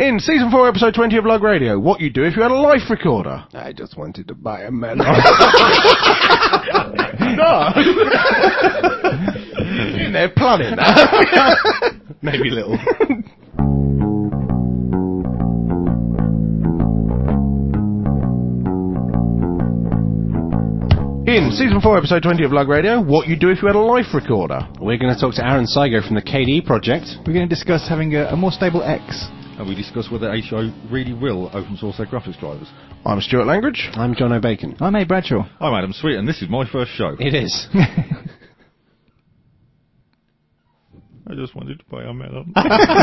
In Season 4, Episode 20 of Lug Radio, what you do if you had a life recorder. I just wanted to buy a melon. No! In there planning that. Maybe a little. In Season 4, Episode 20 of Lug Radio, what you do if you had a life recorder. We're going to talk to Aaron Saigo from the KDE project. We're going to discuss having a more stable X. And we discuss whether HI really will open source their graphics drivers. I'm Stuart Langridge. I'm John O'Bacon. I'm A. Bradshaw. I'm Adam Sweet, and this is my first show. It is. I just wanted to buy a melon.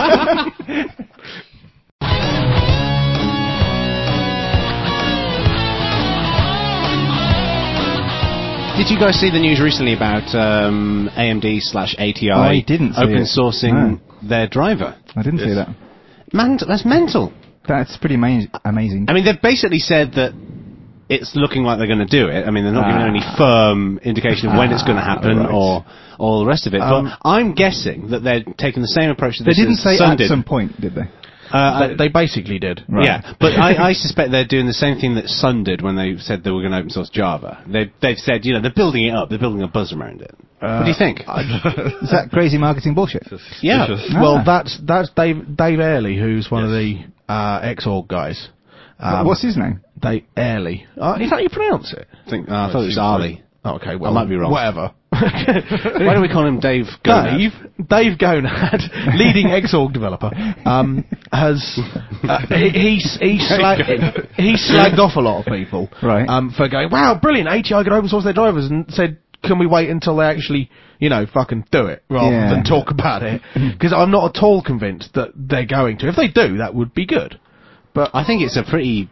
Did you guys see the news recently about AMD/ATI I didn't see open it. sourcing their driver? I didn't see that. Man, that's mental. That's pretty amazing. I mean, they've basically said that it's looking like they're going to do it. I mean, they're not giving any firm indication of when it's going to happen or all the rest of it. But I'm guessing that they're taking the same approach to this. They didn't say Sun at did. some point, did they? They basically did. Right. Yeah, but I suspect they're doing the same thing that Sun did when they said they were going to open source Java. They've said, you know, they're building it up, they're building a buzz around it. What do you think? Is that crazy marketing bullshit? Yeah. Well, that's Dave Airley, who's one of the Xorg guys. What's his name? Dave Airley. Is that how you pronounce it? I thought it was Ali. Oh, okay, well, I might be wrong. Whatever. Why do we call him Dave Gonad? Dave Gonad, leading Xorg developer, has he slagged off a lot of people, right? For going, wow, brilliant, ATI could open source their drivers, and said, can we wait until they actually, you know, fucking do it rather than talk about it? Because I'm not at all convinced that they're going to. If they do, that would be good. But I think it's a pretty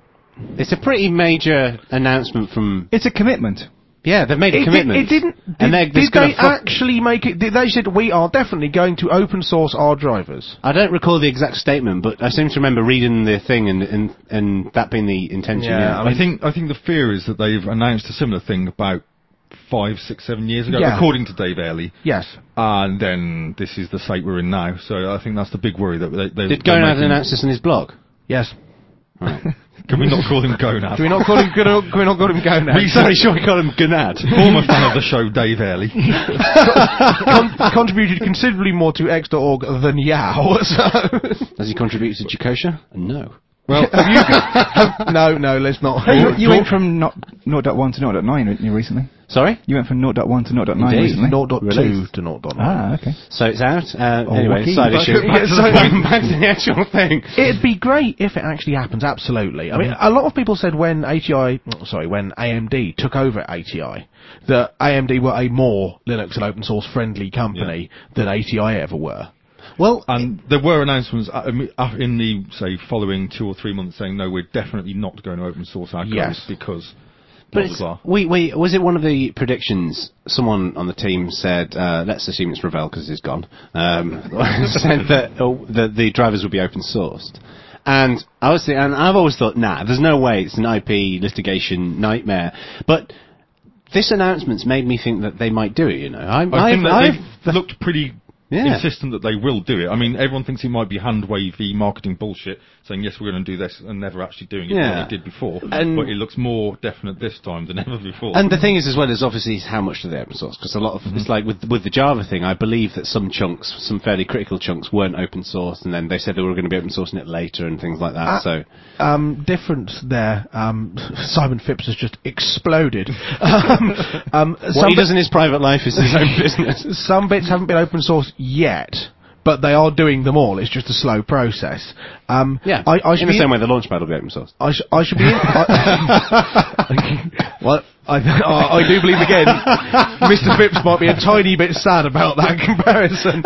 major announcement from. It's a commitment. Yeah, they've made a commitment. Did they actually make it? They said, we are definitely going to open source our drivers. I don't recall the exact statement, but I seem to remember reading the thing and that being the intention. Yeah, I think the fear is that they've announced a similar thing about 5, 6, 7 years ago, Yeah. according to Dave Airley. Yes. And then this is the state we're in now. So I think that's the big worry that they Did Gonad announce this in his blog? Yes. Right. Can we not call him Gonad? Can we not call him Gonad? Sorry, should we call him Gonad? Former fan of the show, Dave Airley. Contributed considerably more to X.org than Yao. So. Has he contributed to Jacosha? No. Well, no, let's not. You went from 0.1 to 0.9 recently. Sorry? You went from 0.1 to 0.9 Indeed. recently. 0.2 Released. to 0.9. Ah, okay. So it's out. Anyway, wiki. side issue. Back to the actual thing. It'd be great if it actually happens, absolutely. I mean, a lot of people said when AMD took over ATI, that AMD were a more Linux and open source friendly company than ATI ever were. Well, And there were announcements in the, say, following 2 or 3 months saying, no, we're definitely not going to open source our code because blah, but blah, blah. was it one of the predictions? Someone on the team said, let's assume it's Ravel because he's gone, said that the drivers would be open sourced. And I've always thought, nah, there's no way, it's an IP litigation nightmare. But this announcement's made me think that they might do it, you know. I think that they've looked pretty insistent that they will do it. I mean, everyone thinks it might be hand-wavy marketing bullshit, saying, yes, we're going to do this, and never actually doing it like they did before. But it looks more definite this time than ever before. And the thing is, as well, is obviously how much do they open source? Because a lot of, it's like with the Java thing, I believe that some fairly critical chunks weren't open source, and then they said they were going to be open sourcing it later and things like that, so... difference there. Simon Phipps has just exploded. What he does in his private life is his own business. Some bits haven't been open source yet, but they are doing them all. It's just a slow process. I In should the be same way the Launchpad will be open source. I should be in. Well, I do believe again, Mr. Phipps might be a tiny bit sad about that comparison.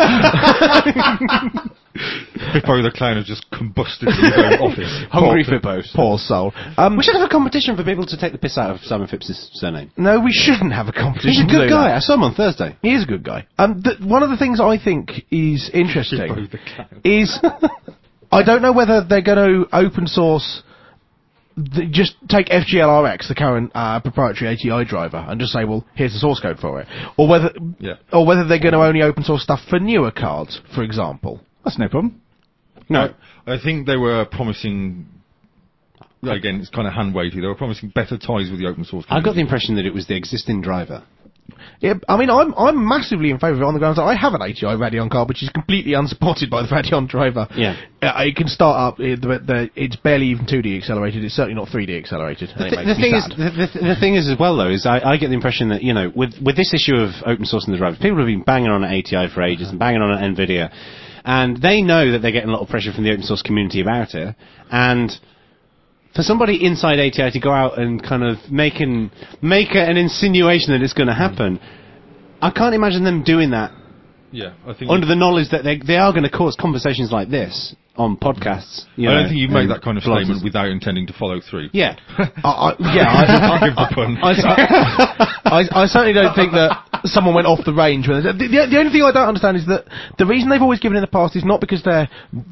Fippo the clown has just combusted in his own office. Hungry Fippos. Poor soul. We should have a competition for people to take the piss out of Simon Phipps' surname. No, we shouldn't have a competition. He's a to good do guy. that. I saw him on Thursday. He is a good guy. One of the things I think is interesting Fippo the clown. is I don't know whether they're going to open source. Just take FGLRX, the current proprietary ATI driver, and just say, well, here's the source code for it, or whether they're going to only open source stuff for newer cards, for example. That's no problem. No. I think they were promising. Again, it's kind of hand wavy. They were promising better ties with the open source community. I got the impression that it was the existing driver. Yeah, I mean, I'm massively in favour of it on the grounds that I have an ATI Radeon card, which is completely unsupported by the Radeon driver. Yeah. It can start up, it's barely even 2D accelerated, it's certainly not 3D accelerated. The thing is as well, though, is I get the impression that, you know, with this issue of open sourcing the drivers, people have been banging on at ATI for ages and banging on at NVIDIA, and they know that they're getting a lot of pressure from the open source community about it, and for somebody inside ATI to go out and kind of make an insinuation that it's going to happen, I can't imagine them doing that. Yeah, I think under the knowledge that they are going to cause conversations like this on podcasts. I don't think you make that kind of statement without intending to follow through. Yeah, I can't give the pun. I certainly don't think that someone went off the range. The only thing I don't understand is that the reason they've always given in the past is not because they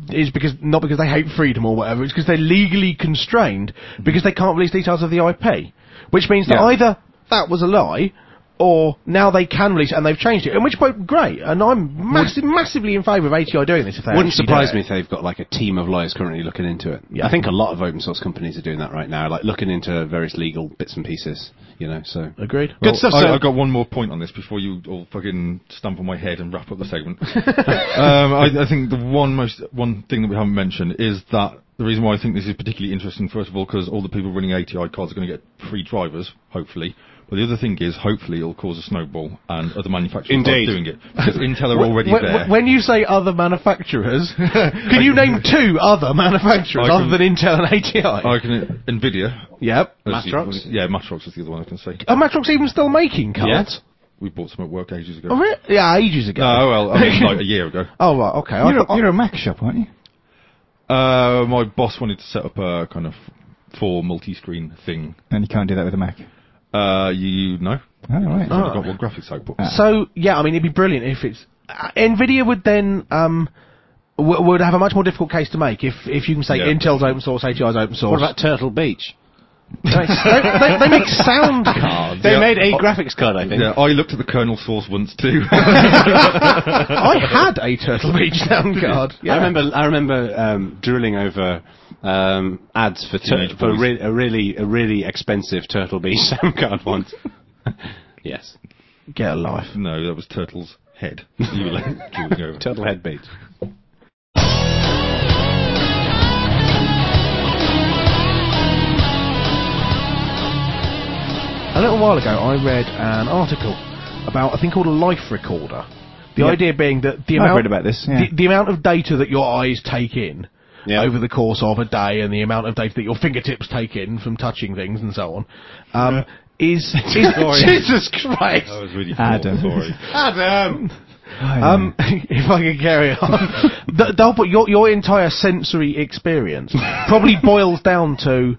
hate freedom or whatever. It's because they're legally constrained because they can't release details of the IP, which means that either that was a lie, or now they can release it and they've changed it. In which point, great. And I'm massively in favour of ATI doing this. If they wouldn't surprise me if they've got like a team of lawyers currently looking into it. Yeah. I think a lot of open source companies are doing that right now, like looking into various legal bits and pieces. You know, so agreed. Good stuff. I've got one more point on this before you all fucking stamp on my head and wrap up the segment. I think the one thing that we haven't mentioned is that the reason why I think this is particularly interesting, first of all, because all the people running ATI cards are going to get free drivers, hopefully. But the other thing is, hopefully, it'll cause a snowball, and other manufacturers start doing it. Because Intel are already there. When you say other manufacturers, can you name two other manufacturers other than Intel and ATI? NVIDIA. Yep. Matrox? Yeah, Matrox is the other one I can say. Are Matrox even still making cards? Yes. We bought some at work ages ago. Oh, really? Yeah, ages ago. Oh, well, I mean, like a year ago. Oh, right, okay. You're a Mac shop, aren't you? My boss wanted to set up a kind of 4 multi-screen thing. And you can't do that with a Mac? You know. Oh, right. I've got one graphics output. So, yeah, I mean, it'd be brilliant if it's... NVIDIA would then... would have a much more difficult case to make if you can say Intel's open source, ATI's open source. What about Turtle Beach? they make sound cards. They made a graphics card, I think. Yeah, I looked at the kernel source once too. I had a Turtle Beach sound card. Yeah. I remember drooling over ads for a really expensive Turtle Beach sound card once. Yes. Get a life. No, that was Turtle's Head. You were like drooling over. Turtle Head Beach. A little while ago, I read an article about a thing called a life recorder. The idea being that I've read about this. Yeah. The amount of data that your eyes take in over the course of a day, and the amount of data that your fingertips take in from touching things and so on, is Jesus Christ! That was really Adam. Sorry. Adam. If I could carry on, they'll put your entire sensory experience probably boils down to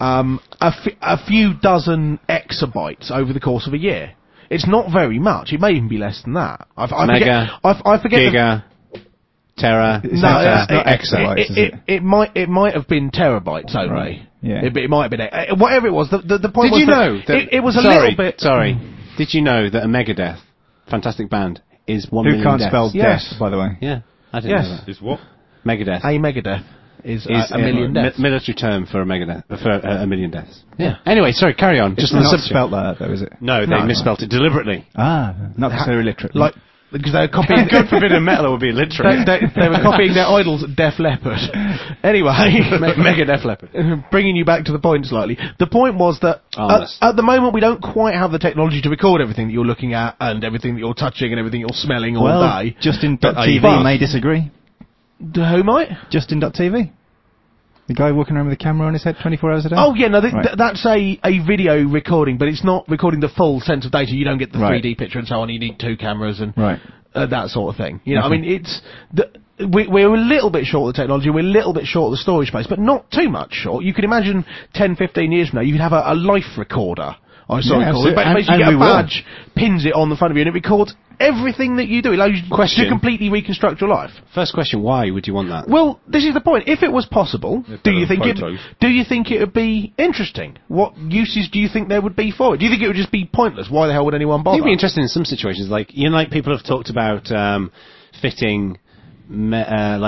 a few dozen exabytes over the course of a year. It's not very much. It may even be less than that. I forget. Giga. Tera. It's not exabytes, is it? It might have been terabytes only. Right. Yeah. It might have been whatever it was. The point was Did you know that it was a little bit. Sorry. Did you know that a Megadeth, fantastic band, is 1 million Who can't deaths? spell Yes. death, by the way? Yeah, I didn't know that. Is what? Megadeth A Megadeth is a million deaths. military term for a Megadeth for a million deaths. Yeah. Anyway, sorry, carry on. It's not spelt like that, though, is it? No, they misspelt it deliberately. Ah, not because they're illiterate. Like, because they were copying... God forbid a metal would be illiterate. they were copying their idols, Def Leppard. Anyway... Mega Def Leppard. Bringing you back to the point slightly. The point was that at the moment we don't quite have the technology to record everything that you're looking at and everything that you're touching and everything you're smelling all day. Justin.tv may disagree. Who might? Justin.tv. The guy walking around with a camera on his head 24 hours a day? Oh, yeah, no, that's a video recording, but it's not recording the full sense of data. You don't get the 3D picture and so on. You need 2 cameras and that sort of thing. You know, I mean, it's... We're a little bit short of the technology, we're a little bit short of the storage space, but not too much short. You could imagine 10, 15 years from now, you could have a life recorder. Basically, you get a badge, pins it on the front of you, and it records everything that you do. It allows you to completely reconstruct your life. First question: why would you want that? Well, this is the point. If it was possible, do you think it would be interesting? What uses do you think there would be for it? Do you think it would just be pointless? Why the hell would anyone bother? It'd be interesting in some situations, like people have talked about fitting like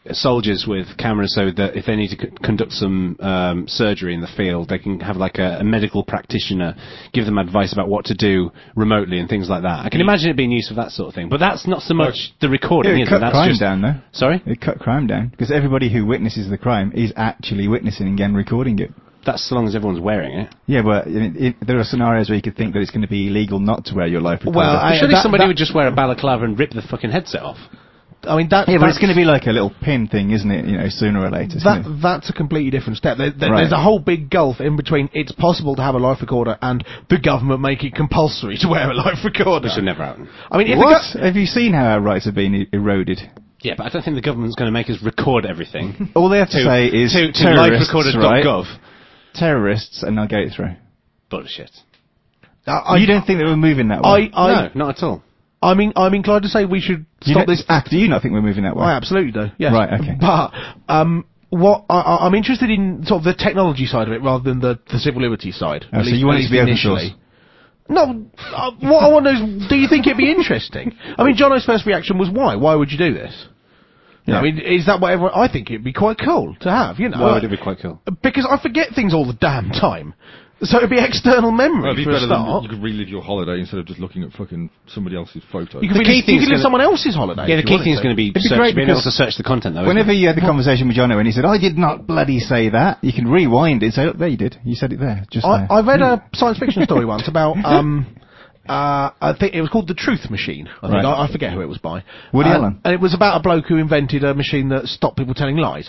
soldiers with cameras so that if they need to conduct some surgery in the field, they can have like a medical practitioner give them advice about what to do remotely and things like that. I can imagine it being used for that sort of thing, but that's not so much the recording, is it? That's crime down, though. Sorry? It cut crime down, because everybody who witnesses the crime is actually witnessing and recording it. That's so long as everyone's wearing it. Yeah, but there are scenarios where you could think that it's going to be illegal not to wear your life recorder. Well, surely somebody would just wear a balaclava and rip the fucking headset off. I mean, but it's going to be like a little pin thing, isn't it? You know, sooner or later. That's a completely different step. There's a whole big gulf in between. It's possible to have a life recorder and the government make it compulsory to wear a life recorder. Which would never happen. I mean, have you seen how our rights have been eroded? Yeah, but I don't think the government's going to make us record everything. All they have to say is to liferecorder.gov. Terrorists, and they'll get it through. Bullshit. You don't think that we're moving that way? No, not at all. I'm inclined to say we should stop this act. Do you not think we're moving that way? I absolutely do. Yes. Right. Okay. But what I'm interested in sort of the technology side of it rather than the civil liberties side. So you want it to be open source? No. What I want to know is, do you think it'd be interesting? I mean, Jono's first reaction was why? Why would you do this? You know, I mean, is that what everyone... I think it'd be quite cool to have, you know. Why would it be quite cool? Because I forget things all the damn time. So it'd be external memory it'd be for a start. You could relive your holiday instead of just looking at fucking somebody else's photos. You could relive someone else's holiday. Yeah, the key thing is going to be being able to search the content, though. Whenever you had the conversation with Jono and he said, I did not bloody say that, you can rewind it and say, look, there you did. You said it there. Just there. I read a science fiction story once about... I think it was called The Truth Machine. I forget who it was by. Woody Allen. And it was about a bloke who invented a machine that stopped people telling lies.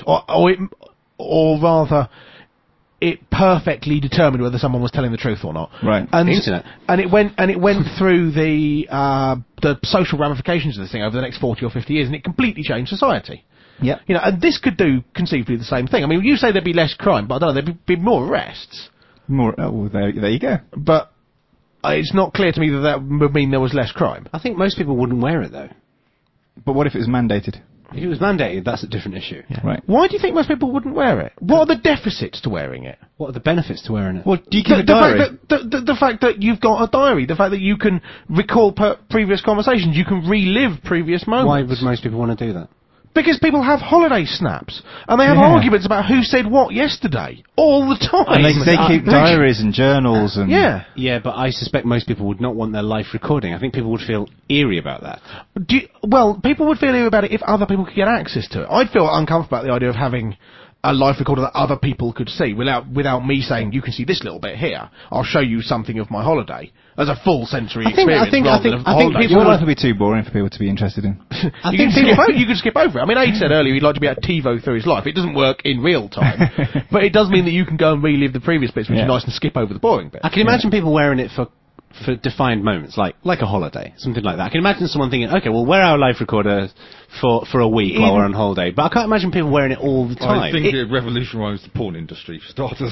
Or rather, it perfectly determined whether someone was telling the truth or not. Right. And the internet. And it went through the social ramifications of this thing over the next 40 or 50 years, and it completely changed society. Yeah. You know, and this could do conceivably the same thing. I mean, you say there'd be less crime, but I don't know, there'd be more arrests. There you go. But it's not clear to me that would mean there was less crime. I think most people wouldn't wear it, though. But what if it was mandated? If it was mandated, that's a different issue. Yeah. Right. Why do you think most people wouldn't wear it? What are the deficits to wearing it? What are the benefits to wearing it? Well, do you keep a diary? The fact that you've got a diary, the fact that you can recall previous conversations, you can relive previous moments. Why would most people want to do that? Because people have holiday snaps, and they have arguments about who said what yesterday, all the time. And they keep diaries and journals and... Yeah, but I suspect most people would not want their life recording. I think people would feel eerie about that. People would feel eerie about it if other people could get access to it. I'd feel uncomfortable about the idea of having a life recorder that other people could see without me saying, you can see this little bit here. I'll show you something of my holiday as a full sensory experience. I think your life would be too boring for people to be interested in. You could skip over it. I mean, Aid said earlier he'd like to be able to TiVo through his life. It doesn't work in real time, but it does mean that you can go and relive the previous bits, which is nice, and skip over the boring bits. I can imagine people wearing it for defined moments, like a holiday, something like that. I can imagine someone thinking, okay, we'll wear our life recorder for a week while we're on holiday, but I can't imagine people wearing it all the time. I think it revolutionised the porn industry, for starters.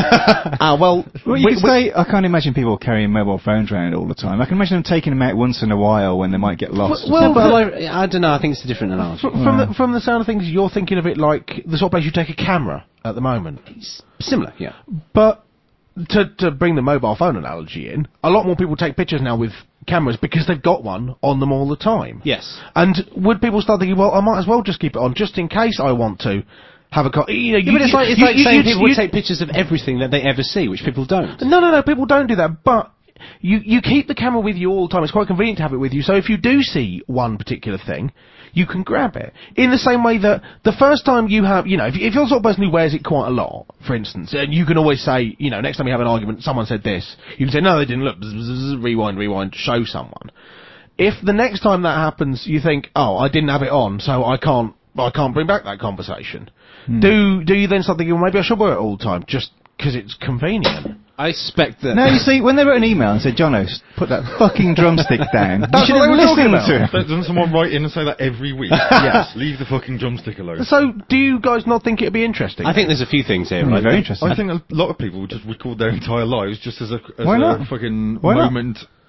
You could say, I can't imagine people carrying mobile phones around all the time. I can imagine them taking them out once in a while when they might get lost. I don't know, I think it's a different analogy. From the sound of things, you're thinking of it like the sort of place you take a camera at the moment. It's similar, yeah. But to bring the mobile phone analogy in, a lot more people take pictures now with cameras because they've got one on them all the time. Yes. And would people start thinking, well, I might as well just keep it on just in case I want to have a... it's like saying people would take pictures of everything that they ever see, which people don't. No, people don't do that, but... You keep the camera with you all the time. It's quite convenient to have it with you. So if you do see one particular thing, you can grab it. In the same way that the first time you have, if you're the sort of person who wears it quite a lot, for instance, and you can always say, next time you have an argument, someone said this, you can say, no, they didn't, look, rewind, show someone. If the next time that happens, you think, oh, I didn't have it on, so I can't bring back that conversation. Do you then start thinking, well, maybe I should wear it all the time, just because it's convenient? I suspect that... No, you see, when they wrote an email and said, Jono, put that fucking drumstick down, that's you should have listened to him. Doesn't someone write in and say that every week? Yes. Leave the fucking drumstick alone. So, do you guys not think it'd be interesting? I think there's a few things here. Very interesting. I think a lot of people would just record their entire lives just as a fucking moment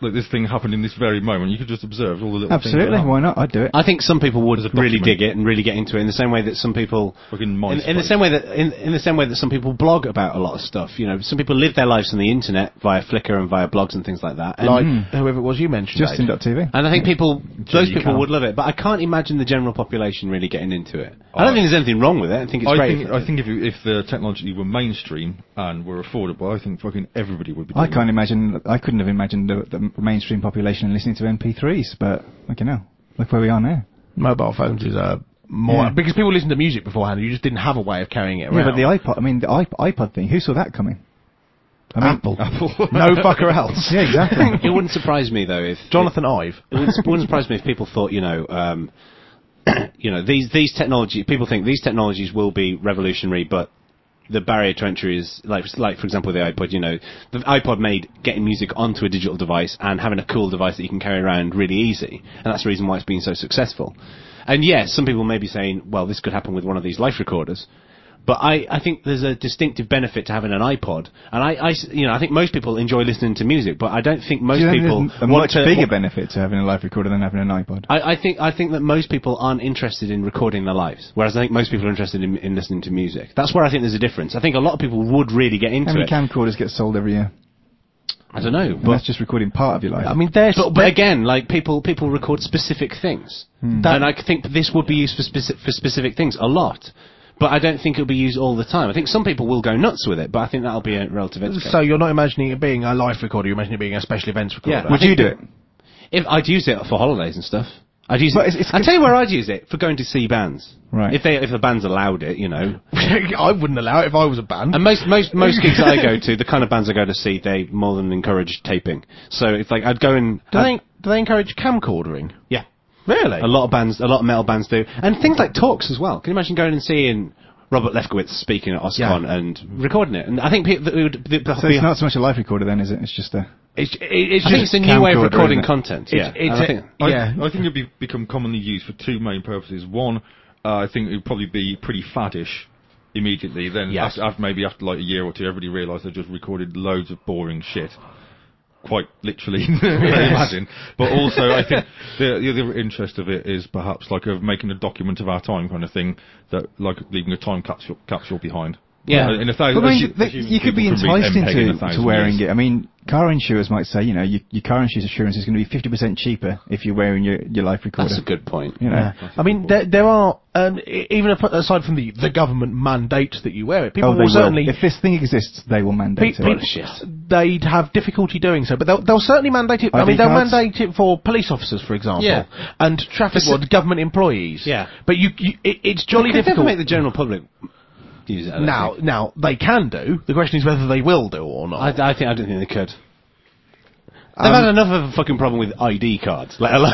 like this thing happened in this very moment, you could just observe all the little Absolutely, things. why not? I'd do it. I think some people would really dig it and really get into it in the same way that some people in the same way that some people blog about a lot of stuff. You know, some people live their lives on the internet via Flickr and via blogs and things like that. And like whoever it was you mentioned, Justin.tv. And I think those people would love it, but I can't imagine the general population really getting into it. I don't think there's anything wrong with it. I think it's great. I think if the technology were mainstream and were affordable, I think fucking everybody would be doing I couldn't have imagined the mainstream population listening to MP3s, but look where we are now. Mobile phones is more because people listen to music beforehand. You just didn't have a way of carrying it around. Yeah, but the iPod, the iPod thing. Who saw that coming? Apple. No fucker else. Yeah, exactly. It wouldn't surprise me though if Jonathan Ive. It wouldn't surprise me if people thought, these technology. People think these technologies will be revolutionary, but the barrier to entry is like for example the iPod. The iPod made getting music onto a digital device and having a cool device that you can carry around really easy, and that's the reason why it's been so successful. And yes, some people may be saying, well, this could happen with one of these life recorders. But I think there's a distinctive benefit to having an iPod, and I think most people enjoy listening to music, but I don't think most people a much bigger benefit to having a live recorder than having an iPod. I think that most people aren't interested in recording their lives, whereas I think most people are interested in listening to music. That's where I think there's a difference. I think a lot of people would really get into it. How many camcorders get sold every year? I don't know, but that's just recording part of your life. I mean, but again, like people record specific things, and I think this would be used for specific things a lot. But I don't think it'll be used all the time. I think some people will go nuts with it, but I think that'll be a relative edge case. So you're not imagining it being a live recorder, you're imagining it being a special events recorder? Yeah. Would you do it? If I'd use it for holidays and stuff. I'd use it. I'll tell you where I'd use it, for going to see bands. Right. If the bands allowed it, I wouldn't allow it if I was a band. And most gigs that I go to, the kind of bands I go to see, they more than encourage taping. So it's like I'd go and... Do they encourage camcordering? Yeah. Really? A lot of metal bands do. And things like talks as well. Can you imagine going and seeing Robert Lefkowitz speaking at OSCON and recording it? And I think it would... So it's not so much a live recorder then, is it? It's just a... I think it's a new way of recording content. I think it would become commonly used for two main purposes. One, I think it would probably be pretty faddish immediately. Then maybe after like a year or two, everybody realised they just recorded loads of boring shit. Quite literally, I imagine. But also, I think the other interest of it is perhaps like of making a document of our time kind of thing, that like leaving a time capsule behind. Yeah, you could be enticed into wearing it. I mean, car insurers might say, your car insurance is going to be 50% cheaper if you're wearing your life recorder. That's a good point. I mean, there are even aside from the government mandates that you wear it, people will certainly. If this thing exists, they will mandate it. They'd have difficulty doing so, but they'll certainly mandate it. I mean, they'll mandate it for police officers, for example, and traffic wards, government employees. Yeah, but it's jolly difficult. Never make the general public use it. Now they can do. The question is whether they will do or not. I don't think they could. They've had enough of a fucking problem with ID cards, let alone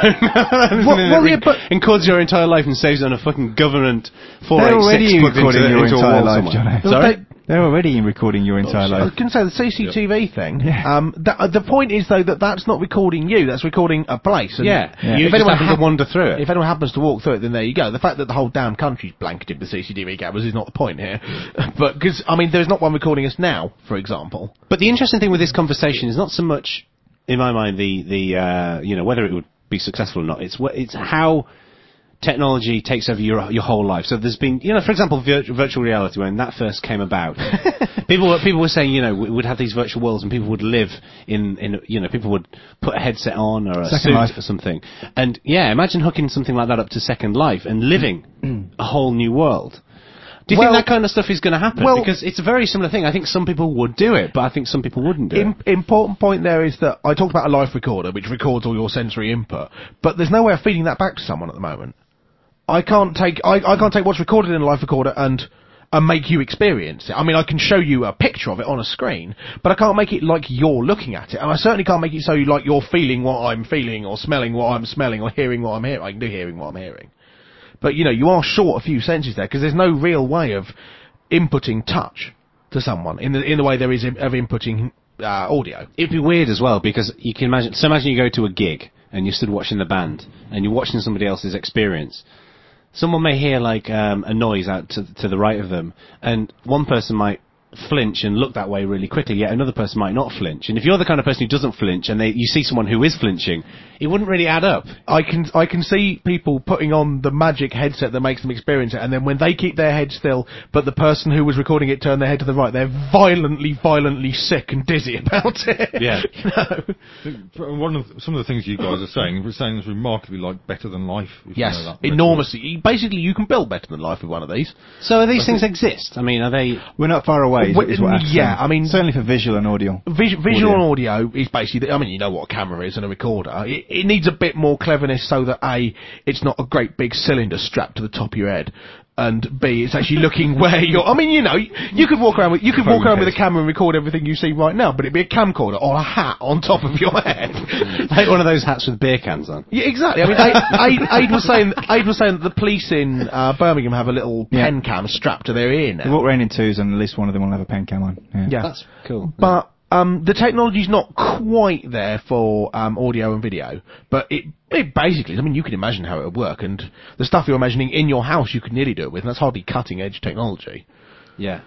encodes your entire life and saves on a fucking government 486 recording your entire life, Johnny. Sorry? They're already recording your entire life. I was going to say, the CCTV thing, the point is, though, that's not recording you, that's recording a place. And you just happen to wander through it. If anyone happens to walk through it, then there you go. The fact that the whole damn country's blanketed with CCTV cameras is not the point here. But, because, I mean, there's not one recording us now, for example. But the interesting thing with this conversation is not so much, in my mind, whether it would be successful or not. It's how technology takes over your whole life. So there's been, for example, virtual reality, when that first came about, people were saying, we would have these virtual worlds and people would live in people would put a headset on or a Second suit Life or something. And imagine hooking something like that up to Second Life and living a whole new world. Do you think that kind of stuff is going to happen? Because it's a very similar thing. I think some people would do it, but I think some people wouldn't do it. Important point there is that I talked about a life recorder, which records all your sensory input, but there's no way of feeding that back to someone at the moment. I can't take what's recorded in a life recorder and make you experience it. I mean, I can show you a picture of it on a screen, but I can't make it like you're looking at it, and I certainly can't make it so like you're feeling what I'm feeling, or smelling what I'm smelling, or hearing what I'm hearing. I can do hearing what I'm hearing. But, you are short a few senses there, because there's no real way of inputting touch to someone in the way there is of inputting audio. It'd be weird as well, because you can imagine you go to a gig, and you're stood watching the band, and you're watching somebody else's experience. Someone may hear, like, a noise out to the right of them, and one person might flinch and look that way really quickly, yet another person might not flinch. And if you're the kind of person who doesn't flinch, and you see someone who is flinching, it wouldn't really add up. I can see people putting on the magic headset that makes them experience it, and then when they keep their head still, but the person who was recording it turned their head to the right, they're violently sick and dizzy about it. Yeah. Some of the things you guys are saying, we're saying is remarkably like Better Than Life. Yes, enormously. Basically, you can build Better Than Life with one of these. So are these things exist? I mean, are they... We're not far away. I mean, certainly for visual and audio. Visual and audio is basically, I mean, you know what a camera is and a recorder. It needs a bit more cleverness so that A, it's not a great big cylinder strapped to the top of your head, and B, it's actually looking where you're. I mean, you know, you could walk around with a camera and record everything you see right now, but it'd be a camcorder or a hat on top of your head, like one of those hats with beer cans on. Yeah, exactly. I mean, Aid was saying that the police in Birmingham have a little pen cam strapped to their ear now. They walk around in twos, and at least one of them will have a pen cam on. Yeah. That's cool. But the technology's not quite there for audio and video, but it basically, I mean, you can imagine how it would work, and the stuff you're imagining in your house you could nearly do it with, and that's hardly cutting edge technology. Yeah.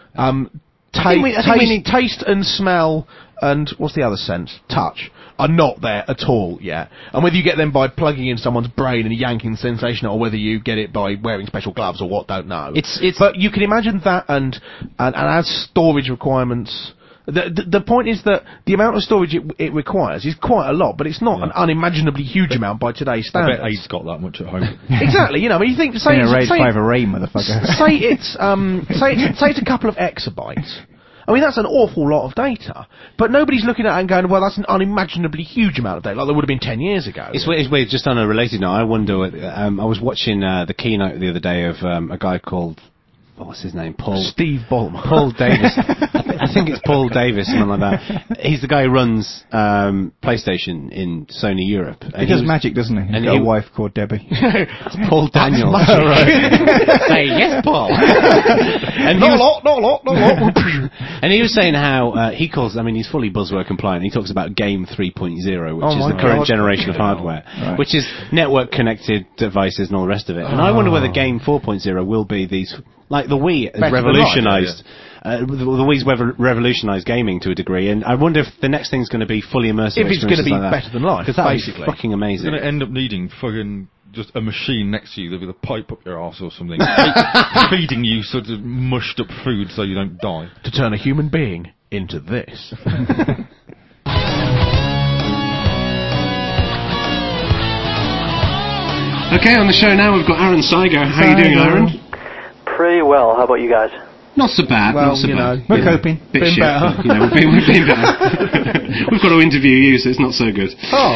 Taste and smell and what's the other sense? Touch are not there at all yet. And whether you get them by plugging in someone's brain and yanking the sensation, or whether you get it by wearing special gloves or what, don't know. But you can imagine that, and as storage requirements. The point is that the amount of storage it requires is quite a lot, but it's not an unimaginably huge amount by today's standards. I bet Aid's got that much at home. Exactly, you know, I mean, you think, say it's a RAID 5 array, motherfucker. Say it's a couple of exabytes. I mean, that's an awful lot of data, but nobody's looking at it and going, well, that's an unimaginably huge amount of data, like there would have been 10 years ago. It's weird, just on a related note, I wonder, I was watching the keynote the other day of a guy called, what's his name? Steve Ballmer. Paul Davis. I think it's Paul Davis, something like that. He's the guy who runs PlayStation in Sony Europe. He does magic, doesn't he? He's got a wife called Debbie. It's Paul Daniels. Say yes, Paul. And not a lot. And he was saying how he calls, I mean, he's fully buzzword compliant. He talks about Game 3.0, which is the current generation of hardware, which is network connected devices and all the rest of it. And I wonder whether Game 4.0 will be these, like the Wii has revolutionised. The Wii's revolutionised gaming to a degree, and I wonder if the next thing's going to be fully immersive. If it's going to be better than life, because that's fucking amazing. You're going to end up needing fucking just a machine next to you with a pipe up your arse or something, feeding you sort of mushed up food so you don't die. To turn a human being into this. Okay, on the show now we've got Aaron Saigo. How are you doing, Aaron? Pretty well. How about you guys? Not so bad, well, not so bad. We're coping. Bit been shit, better. you know, we've been better. We've got to interview you, so it's not so good.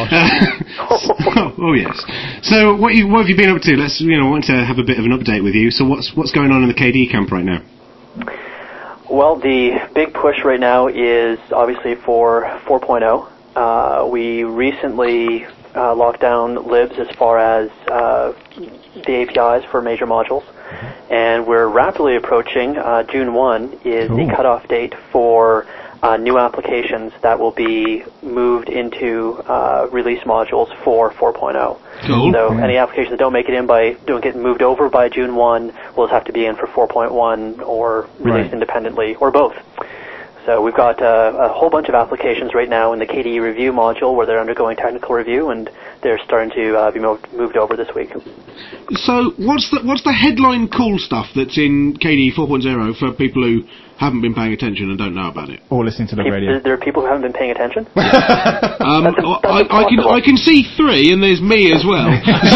Oh yes. So what have you been up to? Let's want to have a bit of an update with you. So what's going on in the KDE camp right now? Well, the big push right now is obviously for 4.0. We recently locked down libs as far as the APIs for major modules. And we're rapidly approaching June 1 is the cutoff date for new applications that will be moved into release modules for 4.0. Cool. So any applications that don't get moved over by June 1 will just have to be in for 4.1 or released independently, or both. So we've got a whole bunch of applications right now in the KDE review module where they're undergoing technical review, and they're starting to be moved over this week. So what's the headline cool stuff that's in KDE 4.0 for people who haven't been paying attention and don't know about it? Or listening to the radio. There are people who haven't been paying attention? I can see three, and there's me as well.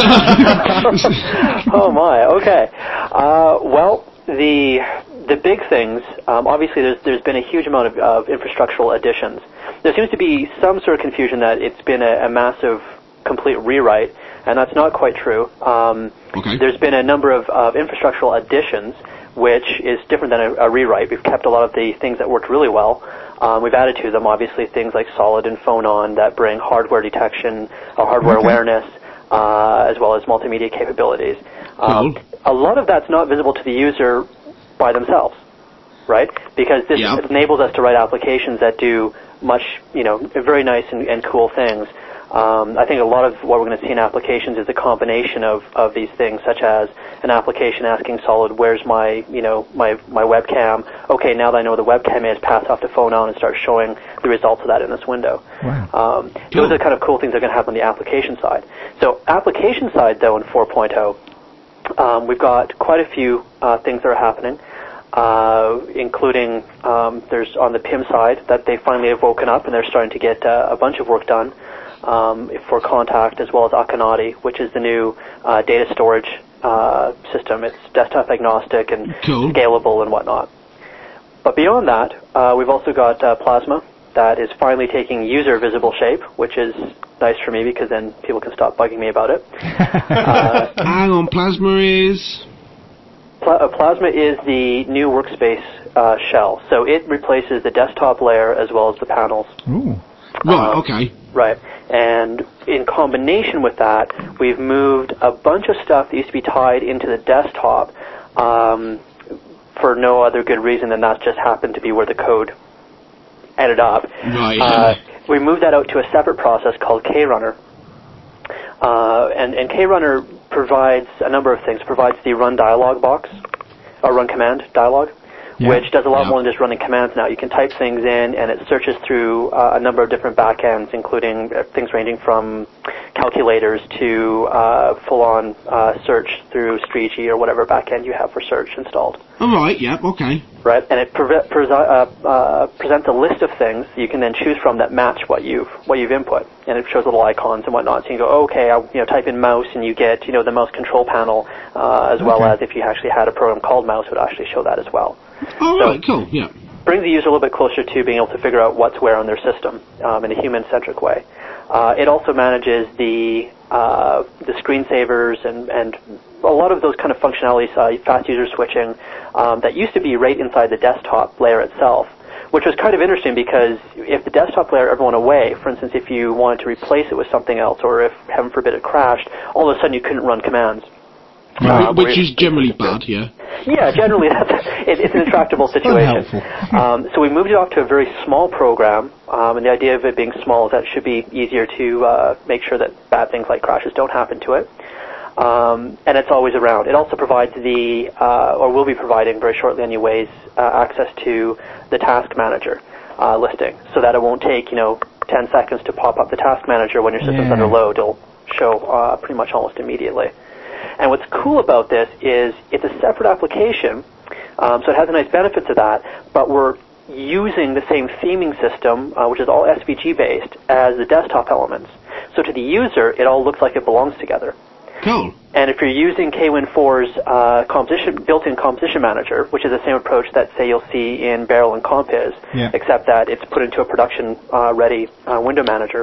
Oh my, okay. Well, the big things, obviously there's been a huge amount of infrastructural additions. There seems to be some sort of confusion that it's been a massive complete rewrite, and that's not quite true. There's been a number of infrastructural additions, which is different than a rewrite. We've kept a lot of the things that worked really well. We've added to them, obviously, things like Solid and Phonon that bring hardware detection or hardware awareness, as well as multimedia capabilities. A lot of that's not visible to the user by themselves, right? Because this enables us to write applications that do much, very nice and cool things. I think a lot of what we're going to see in applications is a combination of these things, such as an application asking Solid, "Where's my webcam?" okay, now that I know the webcam is, pass off the phone on and start showing the results of that in this window. Wow. Those are the kind of cool things that are going to happen on the application side. So application side, though, in 4.0, we've got quite a few things that are happening, including there's on the PIM side that they finally have woken up and they're starting to get a bunch of work done for Contact, as well as Akonadi, which is the new data storage system. It's desktop agnostic and scalable and whatnot. But beyond that, we've also got Plasma that is finally taking user visible shape, which is nice for me because then people can stop bugging me about it. Hang on, Plasma is? Plasma is the new workspace shell. So it replaces the desktop layer as well as the panels. Ooh. Right, okay. Right. And in combination with that, we've moved a bunch of stuff that used to be tied into the desktop for no other good reason than that just happened to be where the code ended up. Right. We moved that out to a separate process called KRunner. And KRunner provides a number of things. It provides the run dialog box, or run command dialog, which does a lot more than just running commands now. You can type things in, and it searches through a number of different backends, including things ranging from calculators to full-on search through Streetgy or whatever backend you have for search installed. All right, yeah, okay. Right, and it presents a list of things you can then choose from that match what you've input, and it shows little icons and whatnot. So you can go, okay, type in mouse, and you get the mouse control panel, as well as if you actually had a program called mouse, it would actually show that as well. All right, cool, yeah. Brings the user a little bit closer to being able to figure out what's where on their system in a human-centric way. It also manages the screensavers and a lot of those kind of functionalities, fast user switching, that used to be right inside the desktop layer itself, which was kind of interesting because if the desktop layer ever went away, for instance, if you wanted to replace it with something else, or if, heaven forbid, it crashed, all of a sudden you couldn't run commands. Which is generally bad, yeah. Yeah, generally it's an intractable situation. So we moved it off to a very small program, and the idea of it being small is that it should be easier to make sure that bad things like crashes don't happen to it. And it's always around. It also provides or will be providing very shortly anyways, access to the task manager listing, so that it won't take 10 seconds to pop up the task manager when your system's under load. It'll show pretty much almost immediately. And what's cool about this is it's a separate application, so it has a nice benefit to that, but we're using the same theming system, which is all SVG-based, as the desktop elements. So to the user, it all looks like it belongs together. Cool. And if you're using KWin4's built-in composition manager, which is the same approach that, say, you'll see in Barrel and Compiz, except that it's put into a production-ready window manager,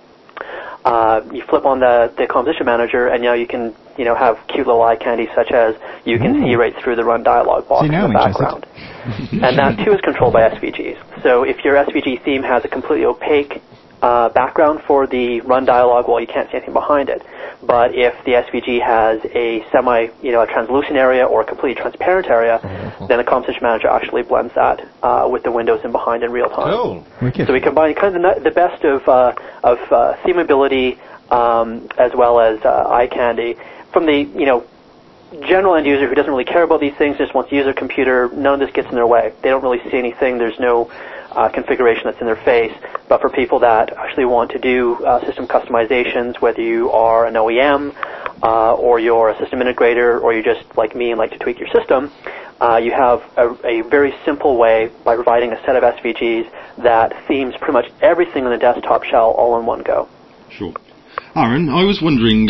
you flip on the composition manager, and now you can have cute little eye candy, such as you can see right through the run dialog box in the background. And that too is controlled by SVGs. So if your SVG theme has a completely opaque background for the run dialog, well, you can't see anything behind it. But if the SVG has a a translucent area or a completely transparent area, then the composition manager actually blends that with the windows in behind in real time. Cool. So we combine kind of the best of themability as well as eye candy from the general end user who doesn't really care about these things, just wants to use their computer. None of this gets in their way. They don't really see anything. There's no configuration that's in their face. But for people that actually want to do system customizations, whether you are an OEM or you're a system integrator, or you're just like me and like to tweak your system, you have a very simple way by providing a set of SVGs that themes pretty much everything in the desktop shell all in one go. Sure. Aaron, I was wondering,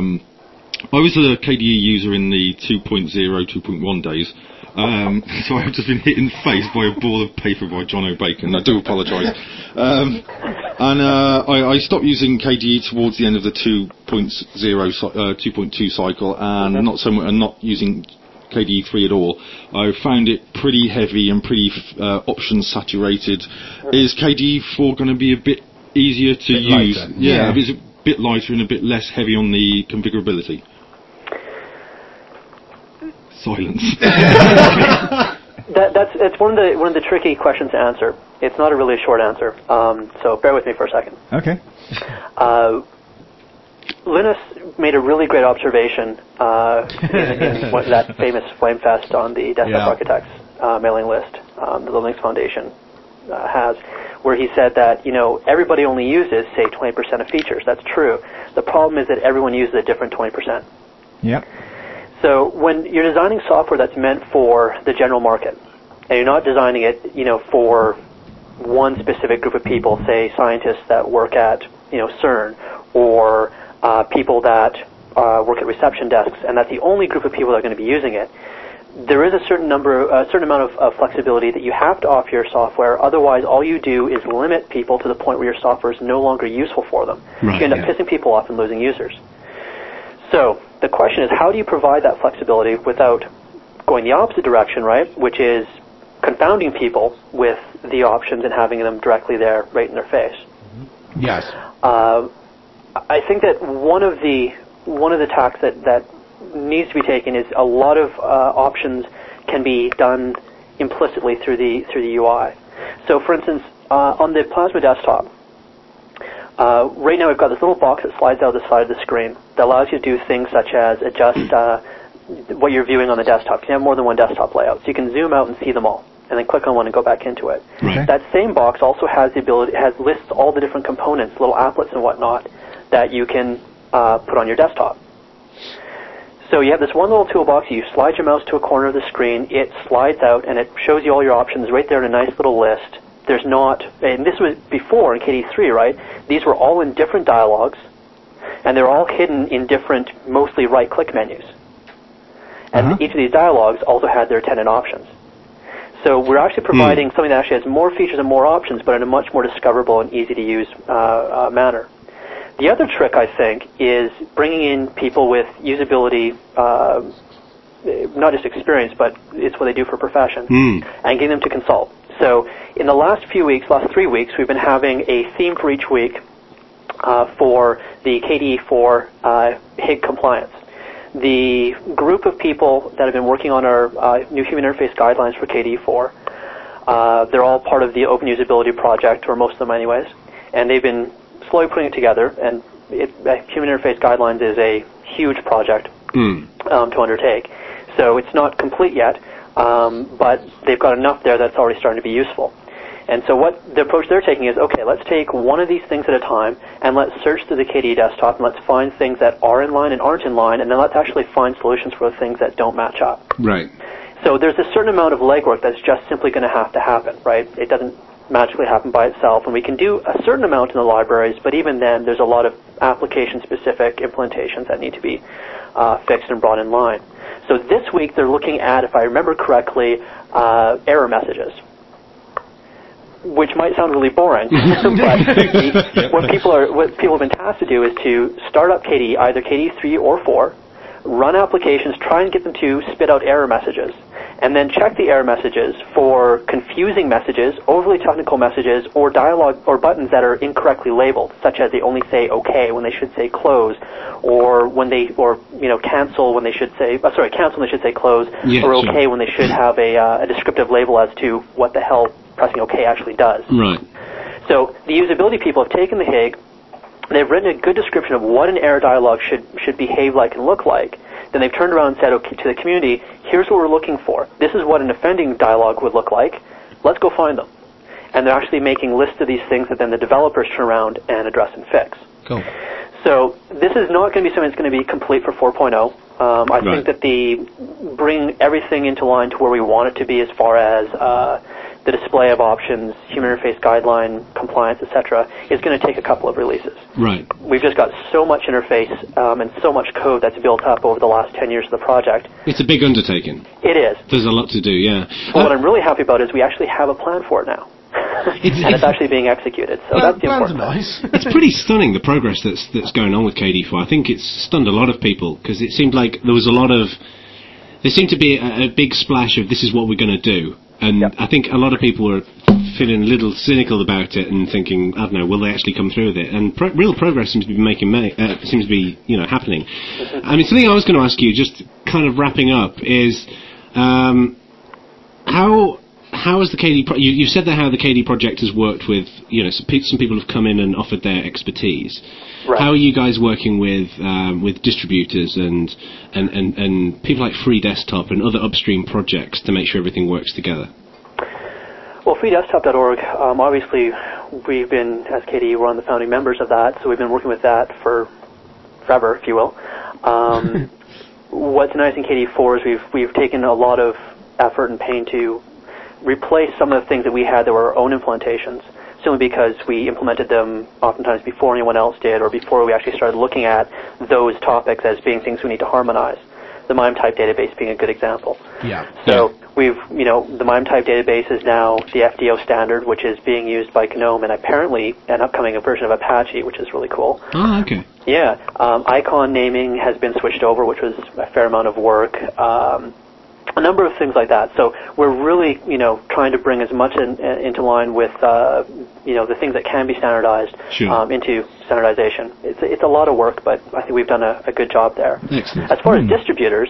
I was a KDE user in the 2.0, 2.1 days, so I've just been hit in the face by a ball of paper by John O'Bacon. I do apologise. I stopped using KDE towards the end of the 2.2 cycle, and not using KDE 3 at all. I found it pretty heavy and pretty options saturated. Is KDE 4 going to be a bit easier to use? Lighter. Yeah, is it a bit lighter and a bit less heavy on the configurability? Silence. That's one of the tricky questions to answer. It's not a really short answer, so bear with me for a second. Okay. Linus made a really great observation in that famous Flamefest on the Desktop Architects mailing list the Linux Foundation has, where he said that, everybody only uses, say, 20% of features. That's true. The problem is that everyone uses a different 20%. Yep. So when you're designing software that's meant for the general market, and you're not designing it, for one specific group of people, say scientists that work at, CERN, or people that work at reception desks, and that's the only group of people that are going to be using it, there is a certain amount of flexibility that you have to offer your software. Otherwise, all you do is limit people to the point where your software is no longer useful for them. Right, you end up pissing people off and losing users. So the question is, how do you provide that flexibility without going the opposite direction, right, which is confounding people with the options and having them directly there, right in their face? Mm-hmm. Yes. I think that one of the tacks that needs to be taken is a lot of options can be done implicitly through the UI. So, for instance, on the Plasma desktop, right now we've got this little box that slides out the side of the screen that allows you to do things such as adjust what you're viewing on the desktop. You can have more than one desktop layout, so you can zoom out and see them all, and then click on one and go back into it. Right. That same box also has lists all the different components, little applets and whatnot, that you can put on your desktop. So you have this one little toolbox, you slide your mouse to a corner of the screen, it slides out, and it shows you all your options right there in a nice little list. There's not, and this was before in KDE3, right? These were all in different dialogues, and they're all hidden in different, mostly right-click menus. And each of these dialogues also had their attendant options. So we're actually providing something that actually has more features and more options, but in a much more discoverable and easy-to-use manner. The other trick, I think, is bringing in people with usability, not just experience, but it's what they do for profession, and getting them to consult. So in the last 3 weeks, we've been having a theme for each week for the KDE4 HIG compliance. The group of people that have been working on our new human interface guidelines for KDE4, they're all part of the Open Usability Project, or most of them anyways, and they've been slowly putting it together, and human interface guidelines is a huge project to undertake. So it's not complete yet, but they've got enough there that's already starting to be useful. And so what the approach they're taking is, okay, let's take one of these things at a time, and let's search through the KDE desktop, and let's find things that are in line and aren't in line, and then let's actually find solutions for the things that don't match up. Right. So there's a certain amount of legwork that's just simply going to have to happen, right? It doesn't magically happen by itself, and we can do a certain amount in the libraries, but even then there's a lot of application-specific implementations that need to be fixed and brought in line. So this week they're looking at, if I remember correctly, error messages, which might sound really boring, but what people have been tasked to do is to start up KDE, either KDE 3 or 4, run applications, try and get them to spit out error messages, and then check the error messages for confusing messages, overly technical messages, or dialogue or buttons that are incorrectly labeled, such as they only say OK when they should say close, or cancel when they should say cancel when they should say close, or OK when they should have a descriptive label as to what the hell pressing OK actually does. Right. So the usability people have taken the HIG. They've written a good description of what an error dialog should behave like and look like. Then they've turned around and said, okay, to the community, here's what we're looking for. This is what an offending dialog would look like. Let's go find them. And they're actually making lists of these things that then the developers turn around and address and fix. Cool. So this is not going to be something that's going to be complete for 4.0. I think that bring everything into line to where we want it to be as far as the display of options, human interface guideline, compliance, etc., is going to take a couple of releases. Right. We've just got so much interface and so much code that's built up over the last 10 years of the project. It's a big undertaking. It is. There's a lot to do, yeah. But what I'm really happy about is we actually have a plan for it now. It's actually being executed, so that's the important part. Nice. It's pretty stunning, the progress that's going on with KDE4. I think it's stunned a lot of people, because it seemed like there seemed to be a big splash of this is what we're going to do. And I think a lot of people were feeling a little cynical about it and thinking, I don't know, will they actually come through with it? And real progress seems to be happening. I mean, something I was going to ask you, just kind of wrapping up, is how is the KDE? You've said that how the KDE project has worked with, some people have come in and offered their expertise. Right. How are you guys working with distributors and people like Free Desktop and other upstream projects to make sure everything works together? Well, freedesktop.org, obviously, we've been, as KDE, we're on the founding members of that, so we've been working with that for forever, if you will. What's nice in KDE4 is we've taken a lot of effort and pain to replace some of the things that we had that were our own implementations, simply because we implemented them oftentimes before anyone else did, or before we actually started looking at those topics as being things we need to harmonize. The MIME type database being a good example. Yeah. So we've, the MIME type database is now the FDO standard, which is being used by GNOME, and apparently an upcoming version of Apache, which is really cool. Oh, okay. Yeah. Icon naming has been switched over, which was a fair amount of work. A number of things like that. So we're really, trying to bring as much into line with, the things that can be standardized into standardization. It's a lot of work, but I think we've done a good job there. Excellent. As far as distributors,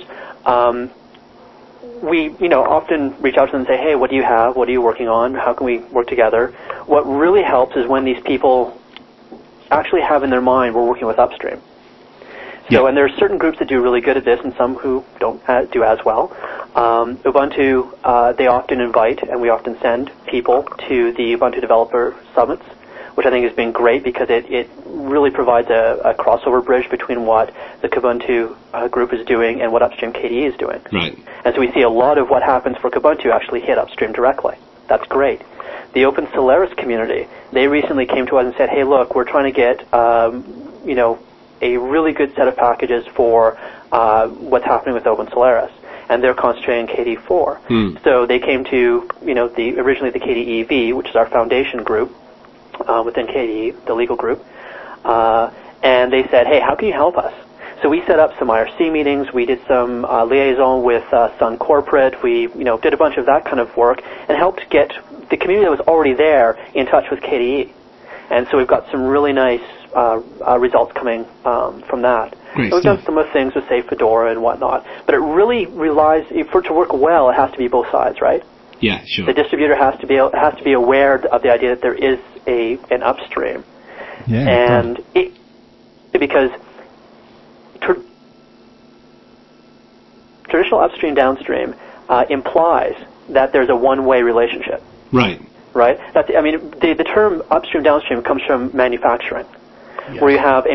we, often reach out to them and say, hey, what do you have? What are you working on? How can we work together? What really helps is when these people actually have in their mind, we're working with upstream. So, and there are certain groups that do really good at this and some who don't do as well. Ubuntu, they often invite, and we often send people to the Ubuntu Developer Summits, which I think has been great because it really provides a crossover bridge between what the Kubuntu group is doing and what Upstream KDE is doing. Right. And so we see a lot of what happens for Kubuntu actually hit Upstream directly. That's great. The Open Solaris community, they recently came to us and said, hey, look, we're trying to get, a really good set of packages for what's happening with Open Solaris, and they're concentrating KDE4. So they came to, originally the KDE EV, which is our foundation group within KDE, the legal group, and they said, hey, how can you help us? So we set up some IRC meetings, we did some liaison with Sun Corporate, we, did a bunch of that kind of work, and helped get the community that was already there in touch with KDE. And so we've got some really nice results coming from that. Great so we've stuff. done some of the things with, say, Fedora and whatnot. But it really relies, for it to work well, it has to be both sides, right? Yeah, sure. The distributor has to be aware of the idea that there is an upstream. Yeah. And because traditional upstream downstream implies that there's a one-way relationship. Right. Right? The term upstream downstream comes from manufacturing, where you have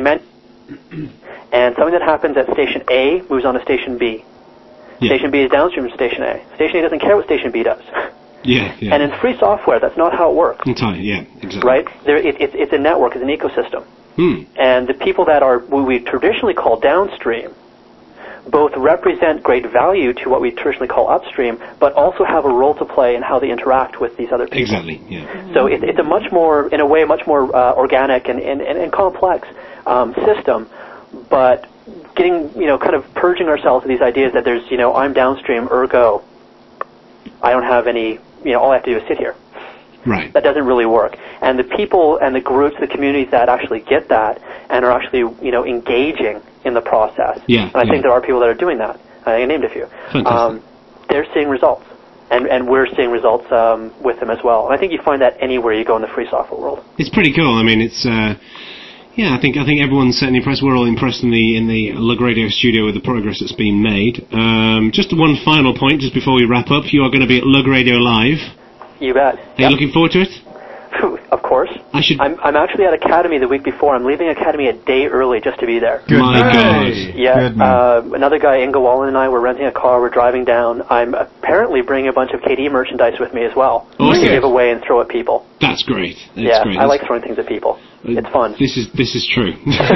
and something that happens at station A moves on to station B. Yeah. Station B is downstream from station A. Station A doesn't care what station B does. Yeah. And in free software, that's not how it works. Entirely, yeah, exactly. Right? It's a network, it's an ecosystem. And the people that are what we traditionally call downstream both represent great value to what we traditionally call upstream, but also have a role to play in how they interact with these other people. Exactly, yeah. So it's a much more, in a way, much more organic and complex system, but getting, kind of purging ourselves of these ideas that there's, I'm downstream, ergo, I don't have any, all I have to do is sit here. Right. That doesn't really work. And the people and the groups, the communities that actually get that and are actually, engaging in the process. Yeah. And I think there are people that are doing that. I named a few. Fantastic. They're seeing results. And we're seeing results with them as well. And I think you find that anywhere you go in the free software world. It's pretty cool. I mean, it's... I think everyone's certainly impressed. We're all impressed in the Lug Radio studio with the progress that's been made. Just one final point, just before we wrap up. You are going to be at Lug Radio Live. You bet. Are you looking forward to it? Of course. I'm actually at Academy the week before. I'm leaving Academy a day early just to be there. Good. My God. Yeah. Good, another guy, Inga Wallen, and I were renting a car. We're driving down. I'm apparently bringing a bunch of KDE merchandise with me as well. Awesome. To give away and throw at people. That's great. Great. I like throwing things at people. It's fun. This is true.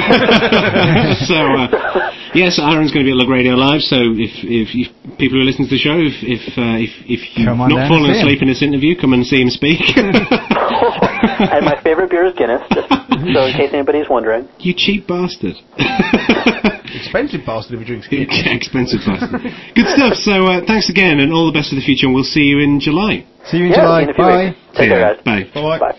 So yes, Aaron's going to be at Lug Radio Live. So if people who listen to the show, if you've not fallen asleep in this interview, come and see him speak. And my favorite beer is Guinness, just so in case anybody's wondering. You cheap bastard. Expensive bastard if he drinks Guinness. Expensive bastard. Good stuff. So thanks again, and all the best for the future. And we'll see you in July. See you in July. Bye. Take care, guys. Bye. Bye.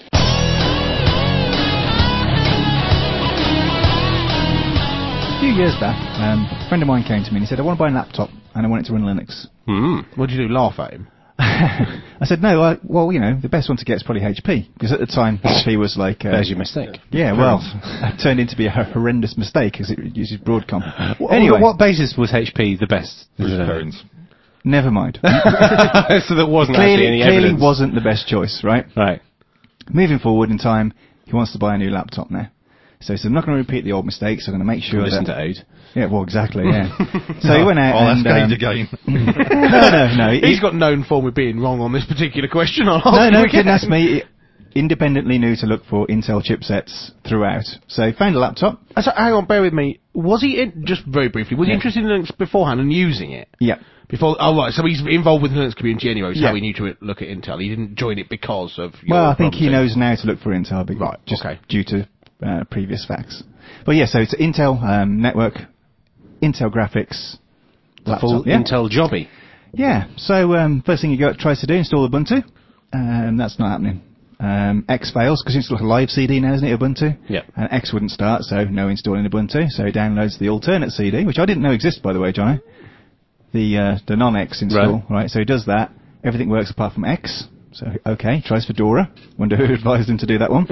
A few years back, a friend of mine came to me and he said, I want to buy a laptop and I want it to run Linux. What did you do, laugh at him? I said, no, the best one to get is probably HP, because at the time HP was like... There's your mistake. Yeah, well, it turned into be a horrendous mistake because it uses Broadcom. Anyway. What basis was HP the best? Experience. Never mind. So there wasn't actually any clearly evidence. Wasn't the best choice, right? Right. Moving forward in time, he wants to buy a new laptop now. So he said, I'm not going to repeat the old mistakes. I'm going to make sure Listen to Ode. Yeah, well, exactly, yeah. So he went out and... that's again. No. He's got known for me being wrong on this particular question. No, didn't ask me. Independently knew to look for Intel chipsets throughout. So he found a laptop. So, hang on, bear with me. Was he, just very briefly, was he interested in Linux beforehand and using it? Yeah. Before, oh right, so he's involved with the Linux community anyway, so how he knew to look at Intel. He didn't join it because of your Well, I think he knows now to look for Intel, right, just due to previous facts. But yeah, so it's Intel network, Intel graphics, laptop, full Intel jobby. Yeah, so first thing he tries to do, install Ubuntu. That's not happening. X fails, because it's like a live CD now, isn't it, Ubuntu? Yeah. And X wouldn't start, so no installing Ubuntu. So he downloads the alternate CD, which I didn't know existed, by the way, Johnny. The non-X install, right? So he does that. Everything works apart from X. So, okay, tries Fedora. Wonder who advised him to do that one.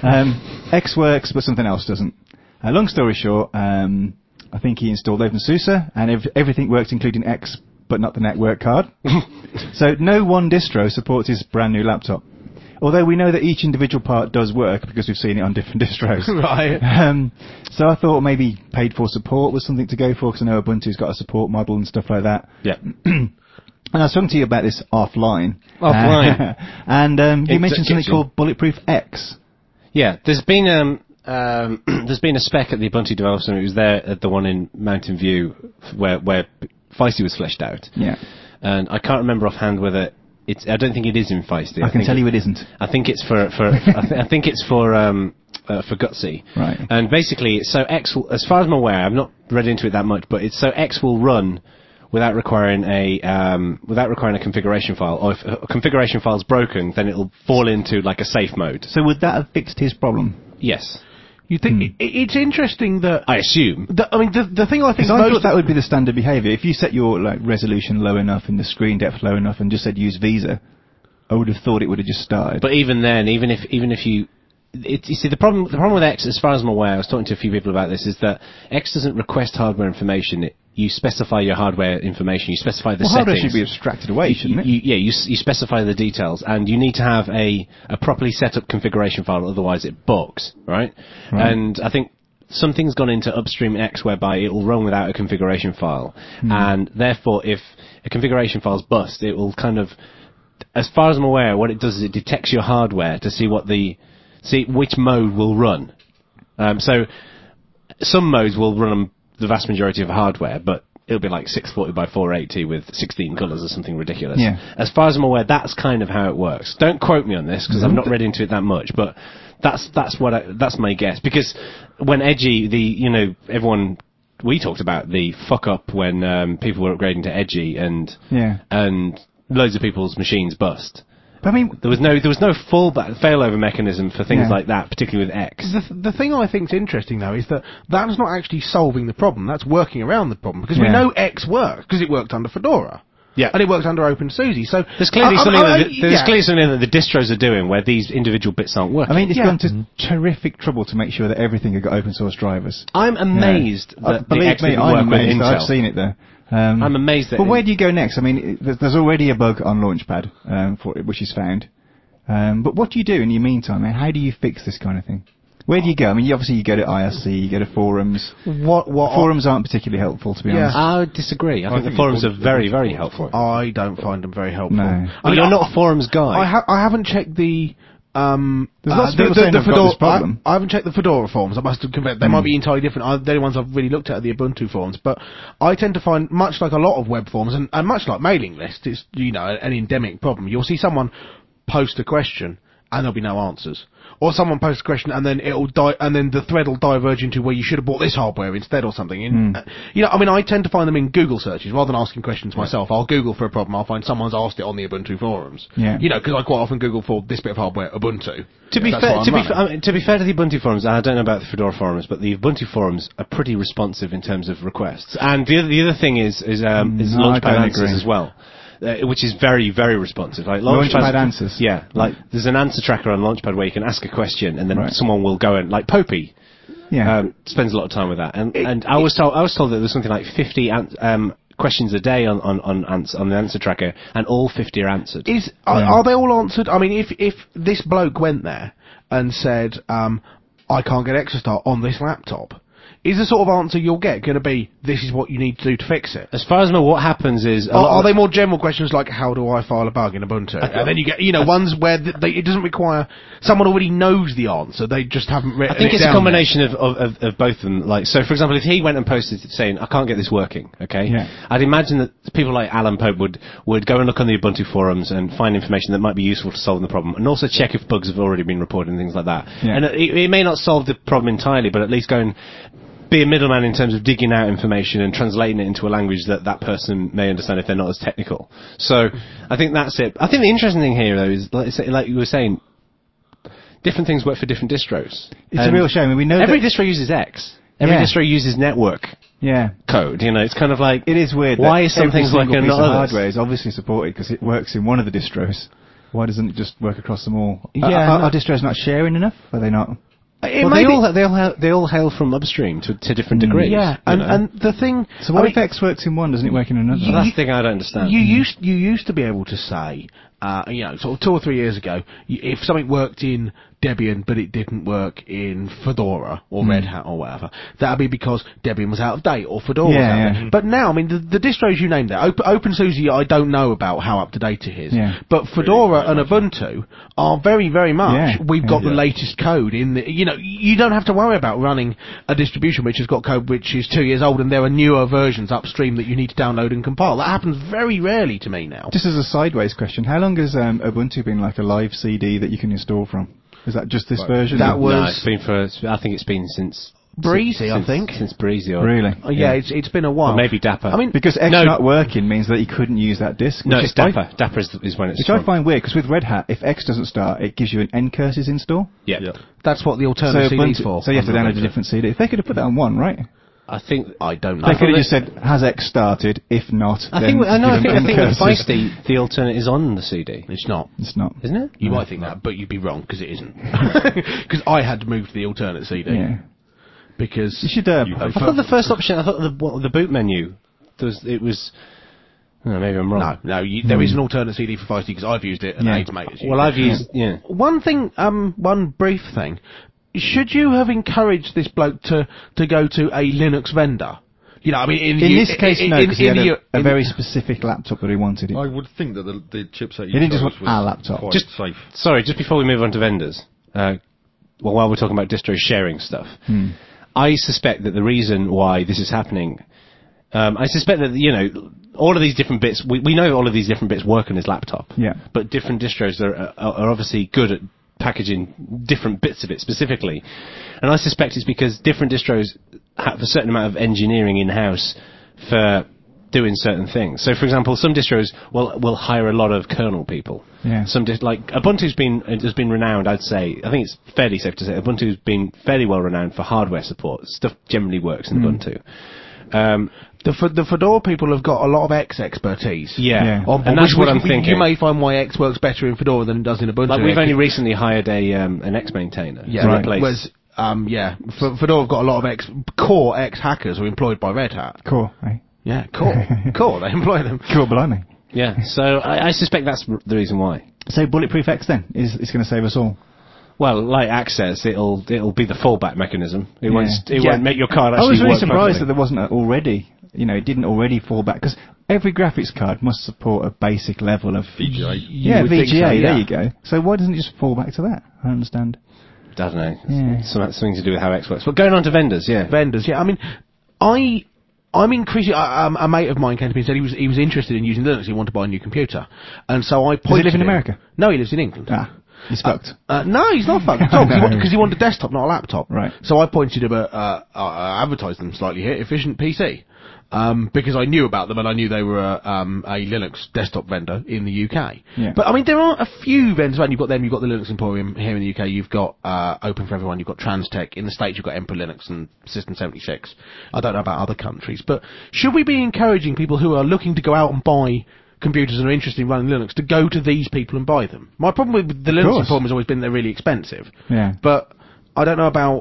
X works, but something else doesn't. Long story short, I think he installed OpenSUSE, and everything works, including X, but not the network card. So no one distro supports his brand new laptop. Although we know that each individual part does work because we've seen it on different distros. Right. So I thought maybe paid for support was something to go for, because I know Ubuntu's got a support model and stuff like that. Yeah. And I was talking to you about this offline. And you mentioned something called Bulletproof X. Yeah, there's been a spec at the Ubuntu Developer Summit. It was there at the one in Mountain View where Feisty was fleshed out. Yeah. And I can't remember offhand whether I don't think it is in Feisty. I can tell you it isn't. I think it's for I think it's for Gutsy. Right. And basically, so X will, as far as I'm aware, I've not read into it that much, but it's so X will run without requiring a configuration file. Or if a configuration file is broken, then it'll fall into like a safe mode. So would that have fixed his problem? Yes. You think it's interesting that I assume. The thing I think I thought that would be the standard behaviour. If you set your resolution low enough and the screen depth low enough and just said use Visa, I would have thought it would have just started. But even then, even if you see the problem with X, as far as I'm aware, I was talking to a few people about this, is that X doesn't request hardware information. You specify your hardware information. You specify the settings. Hardware should be abstracted away, shouldn't it? You specify the details, and you need to have a properly set up configuration file, otherwise it bugs, right? And I think something's gone into upstream X whereby it will run without a configuration file, and therefore if a configuration file's bust, it will kind of, as far as I'm aware, what it does is it detects your hardware to see which mode will run. So some modes will run on the vast majority of hardware, but it'll be like 640 by 480 with 16 colours or something ridiculous. Yeah. As far as I'm aware, that's kind of how it works. Don't quote me on this, because I've not read into it that much, but that's my guess. Because when Edgy, everyone, we talked about the fuck up when people were upgrading to Edgy and loads of people's machines bust. But I mean, there was no full failover mechanism for things like that, particularly with X. The thing I think is interesting though is that that's not actually solving the problem. That's working around the problem, because we know X works because it worked under Fedora. Yeah. And it works under OpenSUSE. So there's clearly something that the distros are doing where these individual bits aren't working. I mean, it's gone to terrific trouble to make sure that everything had got open source drivers. I'm amazed that the X didn't work with Intel. I've seen it there. I'm amazed that. But where do you go next? I mean, there's already a bug on Launchpad for it, which is found. But what do you do in the meantime? How do you fix this kind of thing? Where do you go? I mean, obviously you go to IRC, you go to forums. Forums aren't particularly helpful, to be honest. I would disagree. I think the forums are very, very helpful. I don't find them very helpful. No. I mean, you're not a forums guy. I haven't checked the. There's lots of people saying I've got this problem. I haven't checked the Fedora forums. I must have confessed. They might be entirely different. They're the ones I've really looked at the Ubuntu forums. But I tend to find, much like a lot of web forums, and much like mailing lists, it's an endemic problem. You'll see someone post a question and there'll be no answers. Or someone posts a question and then it'll and then the thread will diverge into where you should have bought this hardware instead or something. And, I tend to find them in Google searches rather than asking questions myself. I'll Google for a problem. I'll find someone's asked it on the Ubuntu forums. Yeah. Because I quite often Google for this bit of hardware, Ubuntu. To be fair to the Ubuntu forums, and I don't know about the Fedora forums, but the Ubuntu forums are pretty responsive in terms of requests. And the other thing is Launchpad answers as well. Which is very, very responsive. Like Launchpad answers. Yeah, like there's an answer tracker on Launchpad where you can ask a question and then someone will go and, like Popey, spends a lot of time with that. And I was told that there's something like 50 questions a day on the answer tracker, and all 50 are answered. Are they all answered? I mean, if this bloke went there and said, I can't get ExtraStart on this laptop, is the sort of answer you'll get going to be, this is what you need to do to fix it? As far as I know, what happens is... Are they more general questions like, how do I file a bug in Ubuntu? And then you get, ones where it doesn't require... Someone already knows the answer, they just haven't written it down. I think it's a combination of both of them. Like, so, for example, if he went and posted saying, I can't get this working, okay? Yeah. I'd imagine that people like Alan Pope would go and look on the Ubuntu forums and find information that might be useful to solve the problem, and also check if bugs have already been reported and things like that. Yeah. And it may not solve the problem entirely, but at least go and be a middleman in terms of digging out information and translating it into a language that person may understand if they're not as technical. So I think that's it. I think the interesting thing here, though, is like you were saying, different things work for different distros. It's a real shame. I mean, we know every distro uses X. Every distro uses network code. It's kind of like... It is weird. Why is some things working and not others? Hardware is obviously supported because it works in one of the distros. Why doesn't it just work across them all? Are distros not sharing enough? Are they not... Well, they all hail from upstream to different degrees. Yeah, and the thing... So what if X works in one, doesn't it work in another? That's the thing I don't understand. You used to be able to say, sort of 2 or 3 years ago, if something worked in Debian but it didn't work in Fedora or Red Hat or whatever, that would be because Debian was out of date or Fedora was out of date. But now, I mean, the distros you named there, OpenSUSE, I don't know about how up to date it is, but Fedora and Ubuntu are very, very much, we've got the latest code in the, you don't have to worry about running a distribution which has got code which is 2 years old and there are newer versions upstream that you need to download and compile. That happens very rarely to me now. Just as a sideways question, how long has Ubuntu been like a live CD that you can install from? Is that just this version? It's been I think it's been since Breezy, I think. Since Breezy. Really? It's been a while. Or maybe Dapper. I mean, because X not working means that you couldn't use that disk. No, it's Dapper. Dapper is when it's... Which I find weird, because with Red Hat, if X doesn't start, it gives you an Ncurses install. Yeah. That's what the alternate CD is for. So you have to download a different CD. If they could have put that on one, right? I don't know. They could have just said, has X started? If not, I think with Feisty, the alternate is on the CD. It's not. It's not. Isn't it? You might think that, but you'd be wrong, because it isn't. Because I had to move to the alternate CD. Yeah. Because... You should... I thought the first option, the boot menu, maybe I'm wrong. No, there is an alternate CD for Feisty, because I've used it, and Aids Mate has used it. Well, I've used... One thing, one brief thing. Should you have encouraged this bloke to go to a Linux vendor? I mean, in this case, no, because he had a very specific laptop that he wanted. I would think that the chipset he didn't just want a laptop. Just safe. Sorry, just before we move on to vendors, while we're talking about distro sharing stuff, I suspect that the reason why this is happening, I suspect that all of these different bits, we know all of these different bits work on his laptop. Yeah. But different distros are obviously good at packaging different bits of it specifically, and I suspect it's because different distros have a certain amount of engineering in-house for doing certain things. So, for example, some distros will hire a lot of kernel people. Yeah. Like Ubuntu's has been renowned. I'd say, I think it's fairly safe to say Ubuntu's been fairly well renowned for hardware support. Stuff generally works in Ubuntu. The Fedora people have got a lot of X expertise. Yeah. And that's what I'm thinking. You may find why X works better in Fedora than it does in Ubuntu. Like we've only recently hired an X maintainer to replace... Fedora have got a lot of core X hackers who are employed by Red Hat. Core, eh? Yeah, core. They employ them. Core, blimey. Yeah, so I suspect that's the reason why. So Bulletproof X then is going to save us all. Well, like Access, it'll be the fallback mechanism. It won't make your card actually work. I was really surprised properly. that there wasn't already. It didn't already fall back, because every graphics card must support a basic level of VGA. Yeah, VGA. There you go. So why doesn't it just fall back to that? I don't understand. I don't know. Yeah. Something to do with how X works. But going on to vendors, Vendors, I mean, I'm increasing. A mate of mine came to me and said he was interested in using Linux. He wanted to buy a new computer, and so I pointed. Does he live in America? No, he lives in England. He's fucked. No, he's not fucked at all, because he wanted a desktop, not a laptop. Right. So I pointed him at, advertised them slightly here, Efficient PC. Because I knew about them and I knew they were a Linux desktop vendor in the UK. Yeah. But I mean, there are a few vendors. You've got them. You've got the Linux Emporium here in the UK. You've got Open for Everyone. You've got Transtech in the States. You've got Emperor Linux and System 76. I don't know about other countries, but should we be encouraging people who are looking to go out and buy computers and are interested in running Linux to go to these people and buy them? My problem with the Linux Emporium has always been they're really expensive. Yeah. But I don't know about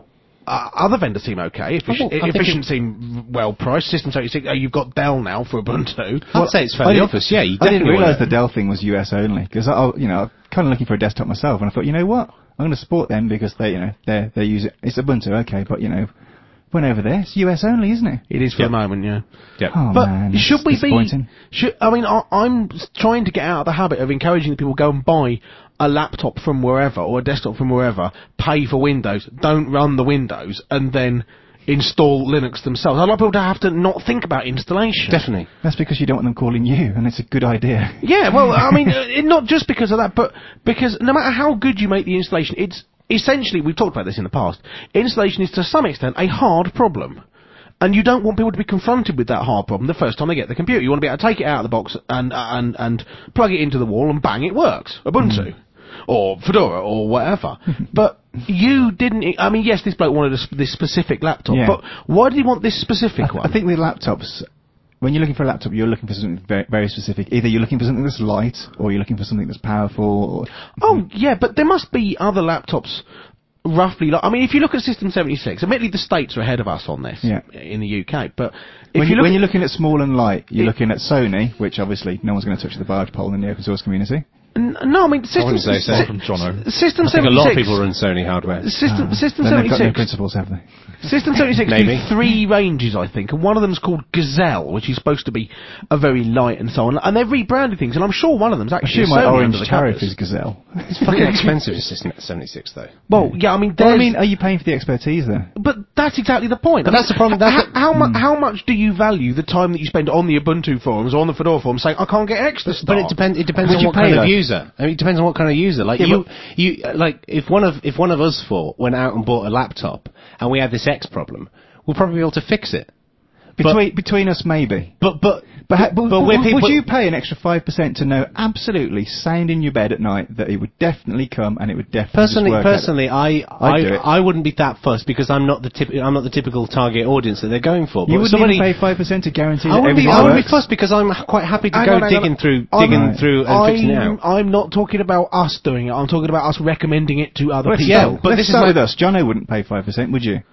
other vendors seem okay. Efficient seem well priced. System 76. You've got Dell now for Ubuntu. I'd say it's fairly obvious. Yeah, you I didn't realise the Dell thing was US only because I'm kind of looking for a desktop myself, and I thought, you know what, I'm going to support them because they use it. It's Ubuntu, okay, but went over there. It's US only, isn't it? It is for the moment, yeah. Yep. Oh, but man, should we be? I mean, I'm trying to get out of the habit of encouraging people to go and buy a laptop from wherever or a desktop from wherever, pay for Windows, don't run the Windows, and then install Linux themselves. I'd like people to have to not think about installation. Definitely. That's because you don't want them calling you, and it's a good idea. Yeah, well, I mean, not just because of that, but because no matter how good you make the installation, it's essentially, we've talked about this in the past, installation is to some extent a hard problem. And you don't want people to be confronted with that hard problem the first time they get the computer. You want to be able to take it out of the box and plug it into the wall and bang, it works. Ubuntu. Or Fedora, or whatever. But you didn't... I mean, yes, this bloke wanted this specific laptop, but why did he want this specific one? I think with laptops, when you're looking for a laptop, you're looking for something very, very specific. Either you're looking for something that's light, or you're looking for something that's powerful. Yeah, but there must be other laptops... roughly, I mean, if you look at System 76, admittedly the States are ahead of us on this in the UK, but when you're looking at small and light, you're looking at Sony, which obviously no one's going to touch the barge pole in the open source community. No, I mean, System 76... from Jono. System 76... I think a lot of people run Sony hardware. System 76... They've got no principles, have they? System 76 do 3 ranges, I think, and one of them's called Gazelle, which is supposed to be a very light and so on, and they've rebranded things, and I'm sure one of them's actually my orange tariff is Gazelle. It's fucking expensive, System 76, though. Well, yeah, I mean... are you paying for the expertise, then? But that's exactly the point. But that's the problem. How much do you value the time that you spend on the Ubuntu forums or on the Fedora forums saying, I can't get extra stuff? But it depends on what kind of user. I mean, it depends on what kind of user. Like if one of us four went out and bought a laptop and we had this X problem, we'll probably be able to fix it. Between us, maybe. But would you pay an extra 5% to know absolutely sound in your bed at night that it would definitely come and it would definitely work? Personally, I wouldn't be that fussed because I'm not the typical target audience that they're going for. But you wouldn't even pay 5% to guarantee that I wouldn't be fussed because I'm quite happy to go digging through and fixing it out. I'm not talking about us doing it. I'm talking about us recommending it to other people. Yeah, but let's start with us. Jono wouldn't pay 5%, would you?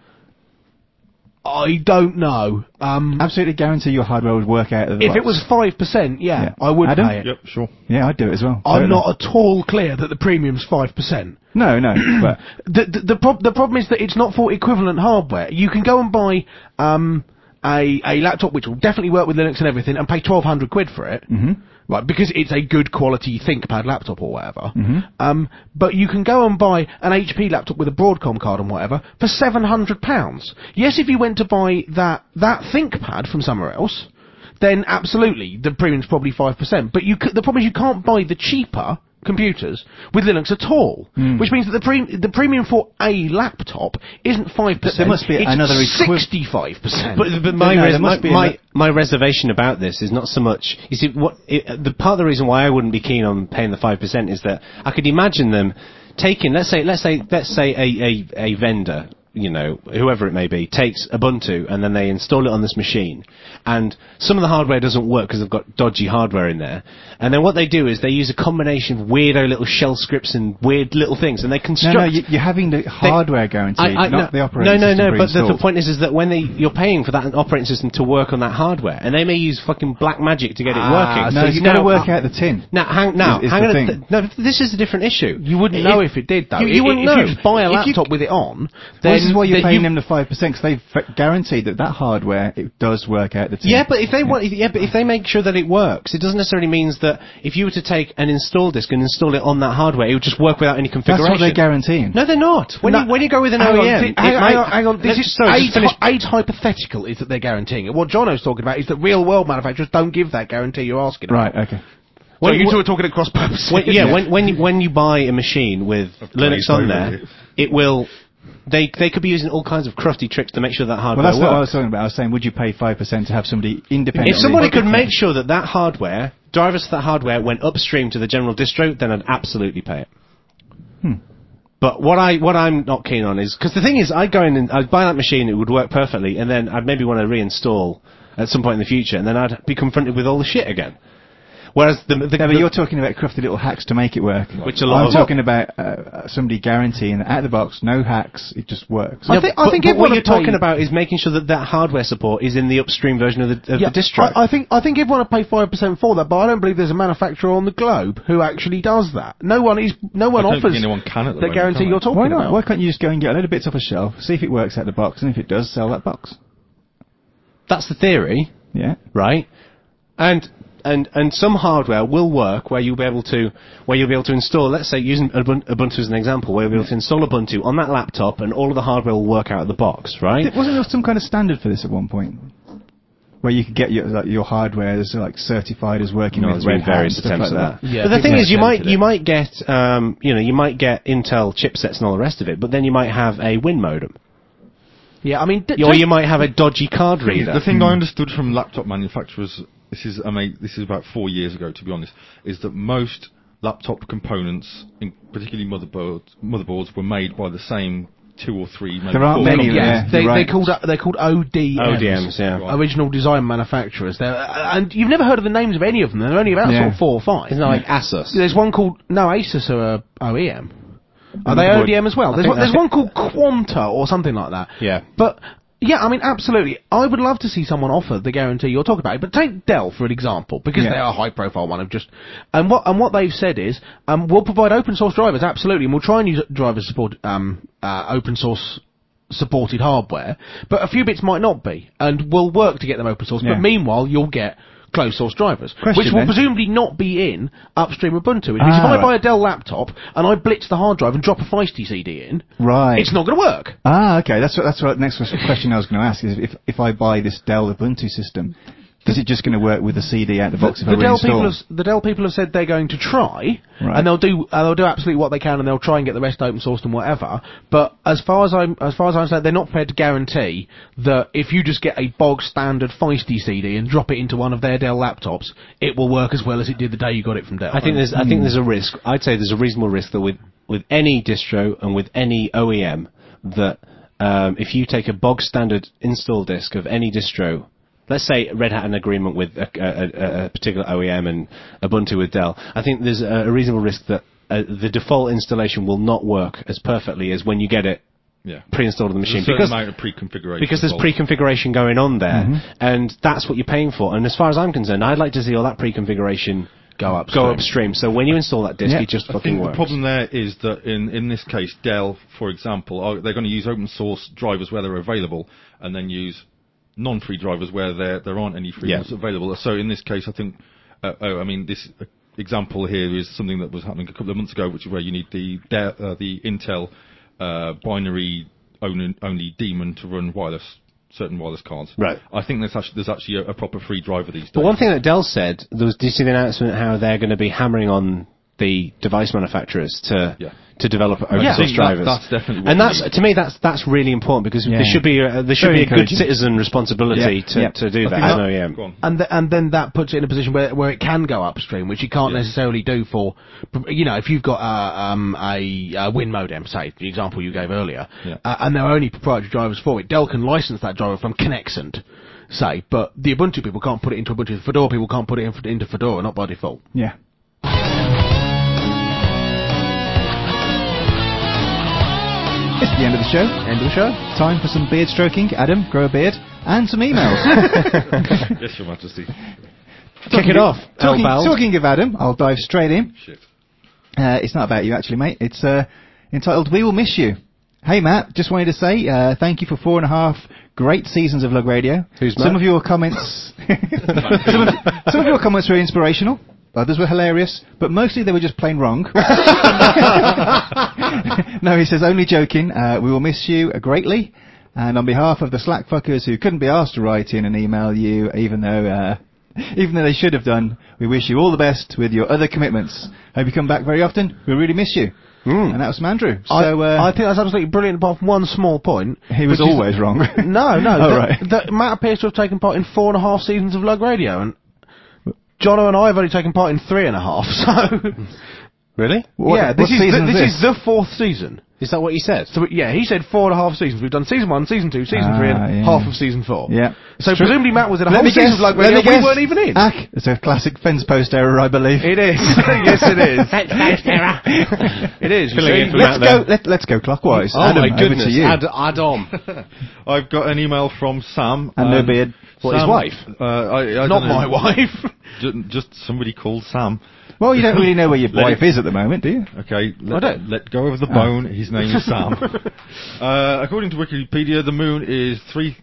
I don't know. Absolutely guarantee your hardware would work out of the box. If it was 5%, I would Adam? pay it. Yep, sure. Yeah, I'd do it as well. I'm not at all clear that the premium's 5%. No, but... the problem is that it's not for equivalent hardware. You can go and buy a laptop which will definitely work with Linux and everything and pay 1,200 quid for it. Mm-hmm. Right, because it's a good quality ThinkPad laptop or whatever. Mm-hmm. But you can go and buy an HP laptop with a Broadcom card and whatever for £700. Yes, if you went to buy that ThinkPad from somewhere else, then absolutely, the premium's probably 5%. But the problem is you can't buy the cheaper computers with Linux at all, which means that the premium for a laptop isn't 5%. There must be another 65%. But my reservation about this is not so much. You see, the part of the reason why I wouldn't be keen on paying the 5% is that I could imagine them taking, let's say a vendor, whoever it may be, takes Ubuntu and then they install it on this machine. And some of the hardware doesn't work because they've got dodgy hardware in there. And then what they do is they use a combination of weirdo little shell scripts and weird little things, and they construct... No, you're having the hardware guaranteed, not the operating system. No, but the point is that when you're paying for that operating system to work on that hardware, and they may use fucking black magic to get it working. No, you've got to work out the tin. This is a different issue. You wouldn't know if it did, though. You wouldn't know. If you just buy a laptop with it on, then... This is why you're paying them the 5%, because they've guaranteed that hardware, it does work out the tin. Yeah, but if they make sure that it works, it doesn't necessarily mean that if you were to take an install disk and install it on that hardware, it would just work without any configuration. That's what they're guaranteeing. No, they're not. When you go with an OEM... Hang on. This hypothetical is that they're guaranteeing it. What Jono's talking about is that real-world manufacturers don't give that guarantee you're asking about. Right, okay. So you two are talking at cross purposes. When you buy a machine with Linux on there, it will... They could be using all kinds of crafty tricks to make sure that hardware works. Well, that's what I was talking about. I was saying, would you pay 5% to have somebody independently... If somebody could make sure that hardware, drivers for that hardware went upstream to the general distro, then I'd absolutely pay it. But what I'm not keen on is... Because the thing is, I'd go in and I'd buy that machine, it would work perfectly, and then I'd maybe want to reinstall at some point in the future, and then I'd be confronted with all the shit again. Whereas but you're talking about crafty little hacks to make it work. Which I'm talking about somebody guaranteeing that out of the box, no hacks, it just works. I think what you're talking about is making sure that hardware support is in the upstream version of the distro. I think you'd want to pay 5% for that, but I don't believe there's a manufacturer on the globe who actually does that. No one offers anyone can at the the moment, guarantee you're talking about. Why can't you just go and get a load of bits off a shelf, see if it works out of the box, and if it does, sell that box? That's the theory. Yeah. Right? And some hardware will work where you'll be able to install, let's say using Ubuntu as an example, where you'll be able to install Ubuntu on that laptop and all of the hardware will work out of the box, right? Wasn't there some kind of standard for this at one point? Where you could get your hardware as certified as working with Red Hat, various attempts like that. Yeah, but the thing is, you might get Intel chipsets and all the rest of it, but then you might have a Win modem. Yeah, I mean, or you might have a dodgy card reader. The thing I understood from laptop manufacturers, this is about 4 years ago, to be honest, is that most laptop components, particularly motherboards, were made by the same 2 or 3. Maybe there aren't many. Yeah, they're called ODMs. ODMs, yeah. Right. Original design manufacturers. And you've never heard of the names of any of them. They're only about sort of 4 or 5. Isn't it like Asus? There's one called Asus are OEM. Are they ODM as well? There's one called Quanta or something like that. Yeah. But yeah, I mean, absolutely. I would love to see someone offer the guarantee you're talking about. But take Dell for an example, because they are a high-profile one. And what they've said is, we'll provide open source drivers, absolutely, and we'll try and use drivers support open source supported hardware. But a few bits might not be, and we'll work to get them open source. But meanwhile, you'll get closed source drivers, which will presumably not be in upstream Ubuntu. Which means if I buy a Dell laptop and I blitz the hard drive and drop a Feisty CD in, it's not going to work. Okay, that's what next question I was going to ask is if I buy this Dell Ubuntu system, is it just going to work with the CD out the box if I reinstall? The Dell people have said they're going to try, and they'll do absolutely what they can, and they'll try and get the rest open sourced and whatever. But as far as I'm saying, they're not prepared to guarantee that if you just get a bog standard Feisty CD and drop it into one of their Dell laptops, it will work as well as it did the day you got it from Dell. I think there's a risk. I'd say there's a reasonable risk that with any distro and with any OEM that if you take a bog standard install disk of any distro. Let's say Red Hat had an agreement with a particular OEM and Ubuntu with Dell. I think there's a reasonable risk that the default installation will not work as perfectly as when you get it pre-installed on the machine. There's a certain amount of pre-configuration. Because there's pre-configuration going on there, and that's what you're paying for. And as far as I'm concerned, I'd like to see all that pre-configuration go upstream. So when you install that disk, it just fucking works. The problem there is that in this case, Dell, for example, they're going to use open source drivers where they're available, and then use non-free drivers where there aren't any free ones available. So in this case, I think, this example here is something that was happening a couple of months ago, which is where you need the Intel binary only daemon to run certain wireless cards. Right. I think there's actually a proper free driver these days. But one thing that Dell said, did you see the announcement how they're going to be hammering on the device manufacturers to develop open source drivers? That's definitely. And to me that's really important because there should be a good citizen responsibility to do that. And then that puts it in a position where it can go upstream, which you can't necessarily do for, if you've got a Win modem, say the example you gave earlier, and there are only proprietary drivers for it. Dell can license that driver from Connexent, say, but the Ubuntu people can't put it into Ubuntu. The Fedora people can't put it into Fedora, not by default. Yeah. It's the end of the show. End of the show. Time for some beard stroking. Adam, grow a beard. And some emails. Yes, Your Majesty. Kick it off. Talking of Adam, I'll dive straight in. Shit. It's not about you, actually, mate. It's entitled We Will Miss You. Hey, Matt, just wanted to say thank you for 4.5 great seasons of Lug Radio. Who's Matt? Some of your comments... some of your comments were inspirational. Others were hilarious, but mostly they were just plain wrong. No, he says, only joking. We will miss you greatly. And on behalf of the slack fuckers who couldn't be asked to write in and email you, even though they should have done, we wish you all the best with your other commitments. Hope you come back very often. We really miss you. And that was from Andrew. So, I think that's absolutely brilliant, apart from one small point. He was always wrong. No. Oh, right. Matt appears to have taken part in 4.5 seasons of Lug Radio, and Jono and I have only taken part in 3.5, so... Really? This is the 4th season. Is that what you said? So he said 4.5 seasons. We've done season 1, season 2, season 3, and half of season 4. Yeah. So presumably Matt was in a whole season of Like Radio we weren't even in. It's a classic fence post error, I believe. It is. Yes, it is. Fence post error. It is. Let's go clockwise. Oh Adam, my goodness. over to you. Adam. I've got an email from Sam. And no beard. What, his wife? I Not my wife. Just somebody called Sam. Well, you don't really know where your wife is at the moment, do you? Okay, let go of the bone. His name is Sam. According to Wikipedia, the moon is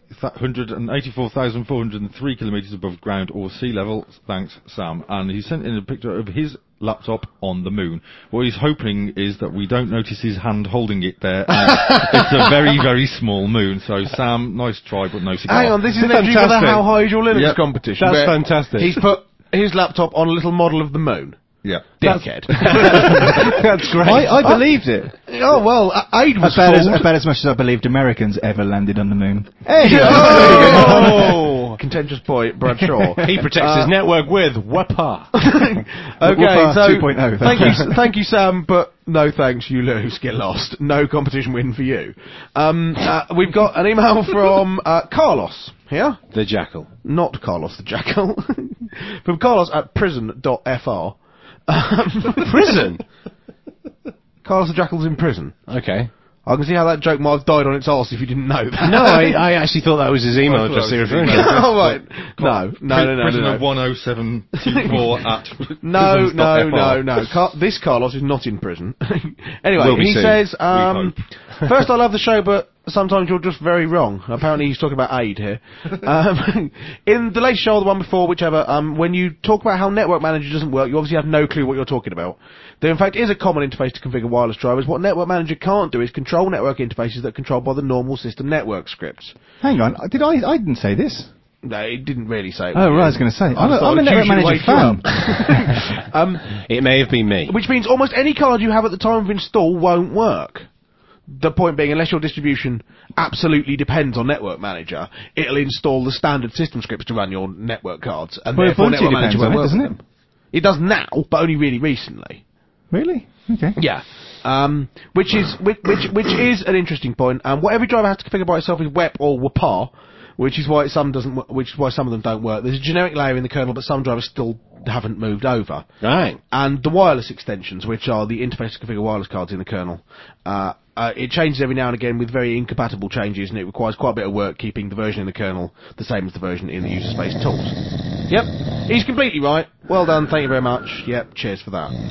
384,403 kilometres above ground or sea level. Thanks, Sam. And he sent in a picture of his laptop on the moon. What he's hoping is that we don't notice his hand holding it there. It's a very, very small moon. So, Sam, nice try, but no cigar. Hang on, this is an entry for the How High Is Your Linux competition. That's fantastic. He's put his laptop on a little model of the moon. Yeah. Dickhead. That's great. I believed it. Oh, well, Aid was about as much as I believed Americans ever landed on the moon. Anyway. Contentious boy, Brad Shaw. He protects his network with WAPA. Okay, so 2.0. Thank you, Sam, but no thanks, you lose, get lost. No competition win for you. We've got an email from Carlos here. The Jackal. Not Carlos the Jackal. From Carlos at prison.fr. Prison? Carlos the Jackal's in prison. Okay. I can see how that joke might have died on its arse if you didn't know that. No, I actually thought that was his email address he was referring to. Oh, right. No. Prisoner 10724 at No. This Carlos is not in prison. Anyway, he says, first I love the show, but sometimes you're just very wrong. Apparently he's talking about Aid here. In the latest show or the one before, whichever, when you talk about how Network Manager doesn't work, you obviously have no clue what you're talking about. There in fact is a common interface to configure wireless drivers. What Network Manager can't do is control network interfaces that are controlled by the normal system network scripts. Hang on, I didn't say this. No, it didn't really say it. Oh, right, I was going to say. I'm a Network Manager fan. It may have been me. Which means almost any card you have at the time of install won't work. The point being, unless your distribution absolutely depends on Network Manager, it'll install the standard system scripts to run your network cards, and therefore Network Manager won't work, doesn't it? It does now, but only really recently. Really? Okay. Yeah. Which is an interesting point. What every driver has to configure by itself is WEP or WAPA, which is why some of them don't work. There's a generic layer in the kernel, but some drivers still haven't moved over. Right. And the wireless extensions, which are the interface to configure wireless cards in the kernel, it changes every now and again with very incompatible changes, and it requires quite a bit of work keeping the version in the kernel the same as the version in the user space tools. Yep, he's completely right. Well done, thank you very much. Yep, cheers for that.